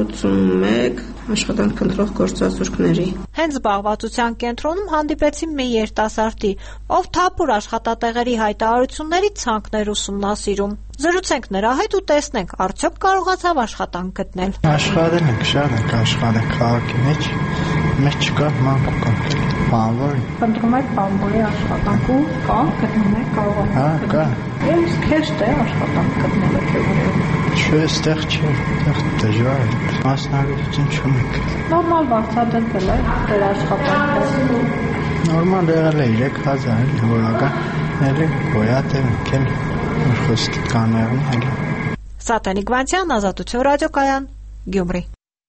581 աշխատանք փնտրող գործազուրկների։ Հենց զբաղվածության կենտրոնում հանդիպեցի մի երիտասարդի, ով թափուր աշխատատեղերի հայտարարությունների ցանկներ ուսումնասիրում։ Զրուցենք նրա հետ ու տեսնենք, արդյոք կարողացավ աշխատանք գտնել։ Աշխատել ենք, շատ ենք աշխատել քաղաքի մեջ չկա մանկու կամ բանվոր։ Փնտրում եք բանվորի աշխատանք ու կա գտնում եք կարող եք։ Կա։ Ես քեշտ է աշխատանք գտնելը չէ՞ որ։ Չէ, այստեղ չէ, այստեղ դժվար է։ Մասնագիտություն չունենք։ Նորմալ վարձատրվել է դեր աշխատանքը։ Նորմալ եղել է 3000 որական, ելի գոյատ է եկել խոսքի կաներն։ Սատենիկ Վանցյան, Ազատություն ռադիոկայան, Գյումրի։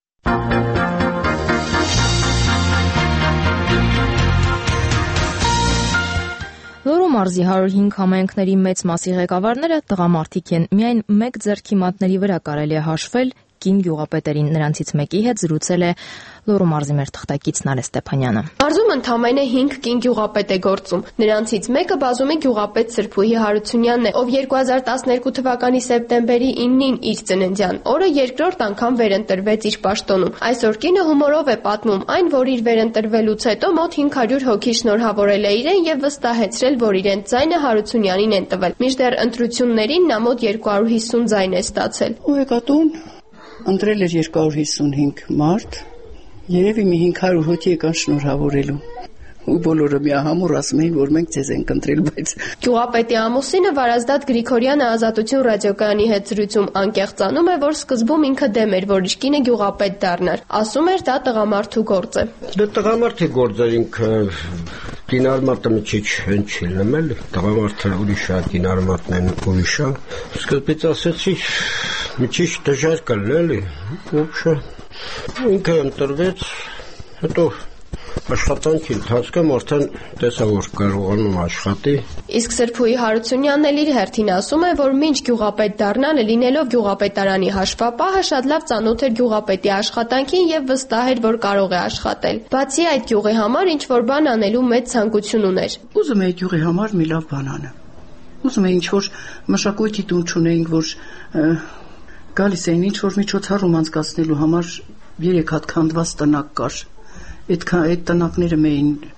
Լոռու մարզի 105 համայնքների մեծ մասի ղեկավարները տղամարդիկ են։ Միայն մեկ ձեռքի մատների վրա կարելի է հաշվել կին գյուղապետերին, նրանցից մեկի հետ զրուցել է Լոռու մարզի մեր թղթակից Նարէ Ստեփանյանը։ Մարզում ընդամենը 5 կին գյուղապետ է գործում։ Նրանցից մեկը բազումի գյուղապետ Սրփուհի Հարությունյանն է, ով 2012 թվականի սեպտեմբերի 9-ին իր ծննդյան օրը երկրորդ անգամ վերընտրվեց իր պաշտոնում։ Այսօր կինը հումորով է պատմում այն, որ իր վերընտրվելուց հետո մոտ 500 հոգի շնորհավորել է իրեն եւ վստահեցրել, որ իրեն ձայնը Հարությունյանին են տվել։ Մինչդեռ ընտրություններին նա մոտ 250 ձայն է ստացել։ Ուղեկատուն ընտրել էր 255 մարդ, երևի մի 500 հոգի եկան շնորհավորելու։ Ու բոլորը միահամուռ ասում էին, որ մենք ձեզ ենք ընտրել, բայց Գյուղապետի ամուսինը Վարազդատ Գրիգորյանը Ազատություն ռադիոկայանի հետ զրույցում անկեղծանում է, որ սկզբում ինքը դեմ էր, որ իր կինը գյուղապետ դառնար։ Ասում էր, դա տղամարդու գործ է։ Դա տղամարդի գործ է, ինքը դինարմատը մի քիչ հնչիլն էլ, տղամարդը ուրիշ է, դինարմատն են ուրիշ է։ Սկզբից ասեցի, մի քիչ դժվար կլինի, ուղղը ինքը ընտրվեց, հետո աշխատանքի ընթացքում արդեն տեսա, որ կարողանում աշխատի։ Իսկ Սրփուհի Հարությունյանն էլ իր հերթին ասում է, որ մինչ գյուղապետ դառնալը լինելով գյուղապետարանի հաշվապահը շատ լավ ծանոթ էր գյուղապետի աշխատանքին եւ վստահ էր, որ կարող է աշխատել։ Բացի այդ, գյուղի համար ինչ-որ բան անելու մեծ ցանկություն ուներ։ Ուզում էի գյուղի համար մի լավ բան անեմ։ Ուզում էի ինչ-որ մշակույթի տուն չունեինք, որ գալիս էին ինչ-որ միջոցառում անցկացնելու համար 3 հատ քանդված տնակ կար։ Այդ տնակները մեին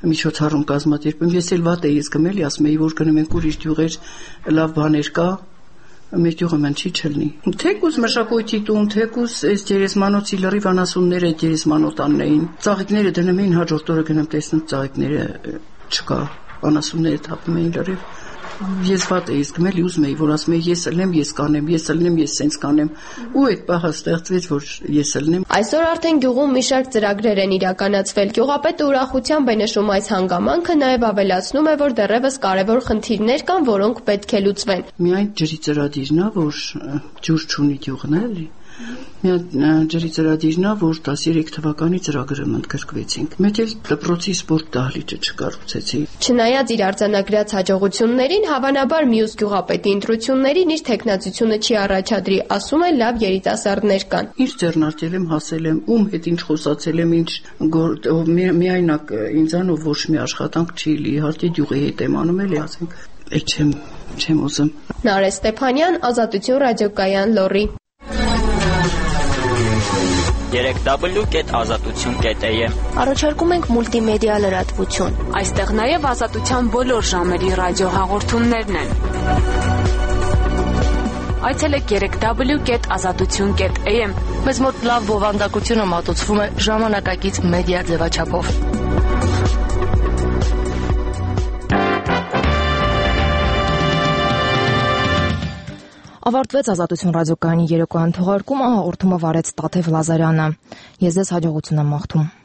միջոցառում կազմակերպում։ Ես էլ վատ էի զգում, էլի ասում էի, որ գնում ենք ուրիշ գյուղեր, լավ բաներ կա, մեր գյուղը մեն չի չլնի։ Թեկուզ մշակույթի տուն, թեկուզ այս գերեզմանոցի լրիվ անասունները գերեզմանոտանն էին։ Ծաղիկները դնում էին, հաջորդ օրը գնում տեսնում ծաղիկները չկա, անասունները թափում էին լրիվ։ Ես վատ էի զգում, էլի ուզում էի, որ ասում էի, ես ելնեմ, ես կանեմ, ես ելնեմ, ես սենց կանեմ։ Ու այդ պահը ստեղծվեց, որ ես ելնեմ։ Այսօր արդեն գյուղում մի շարք ծրագրեր են իրականացվել։ Գյուղապետը ուրախությամբ է նշում այս հանգամանքը, նաև ավելացնում է, որ դեռևս կարևոր խնդիրներ կան, որոնք պետք է լուծվեն։ Միայն ջրի ծրագիրն է, որ ջուր չունի գյուղն է, էլի։ Միայն ջրի ծրագիրն է, որ 13 թվականի ծրագրում ընդգրկվեցինք։ Մեկ էլ դպրոցի սպորտ դահլիճը չկառուցեցի։ Չնայած իր արձանագրած հաջողություններին, հավանաբար մյուս գյուղապետի ընտրություններին իր թեկնածությունը չի առաջադրի, ասում է, լավ երիտասարդներ կան։ Ինչ ձեռնարկել եմ, հասել եմ, ում հետ ինչ խոսացել եմ, ինչ միայնակ ինձանով ոչ մի աշխատանք չի լի, իհարկե գյուղի հետ եմ անում, էլի ասենք, այդ չեմ ուզում։ Նարէ Ստեփանյան, Ազատություն ռադիոկայան, Լոռի։ www.azatutun.am Առաջարկում ենք մուլտիմեդիա լրատվություն։ Այստեղ նաև ազատության բոլոր ժամերի ռադիոհաղորդումներն են։ Այցելեք www.azatutun.am Մեզ մոտ լավ բովանդակությունը մատուցվում է ժամանակակից մեդիա ձևաչափով։ Ավարտվեց Ազատություն ռադիոկայանի երեկոյան թողարկումը, հաղորդումը վարեց Տաթև Լազարյանը։ Ես ձեզ հաջողություն եմ մաղթում։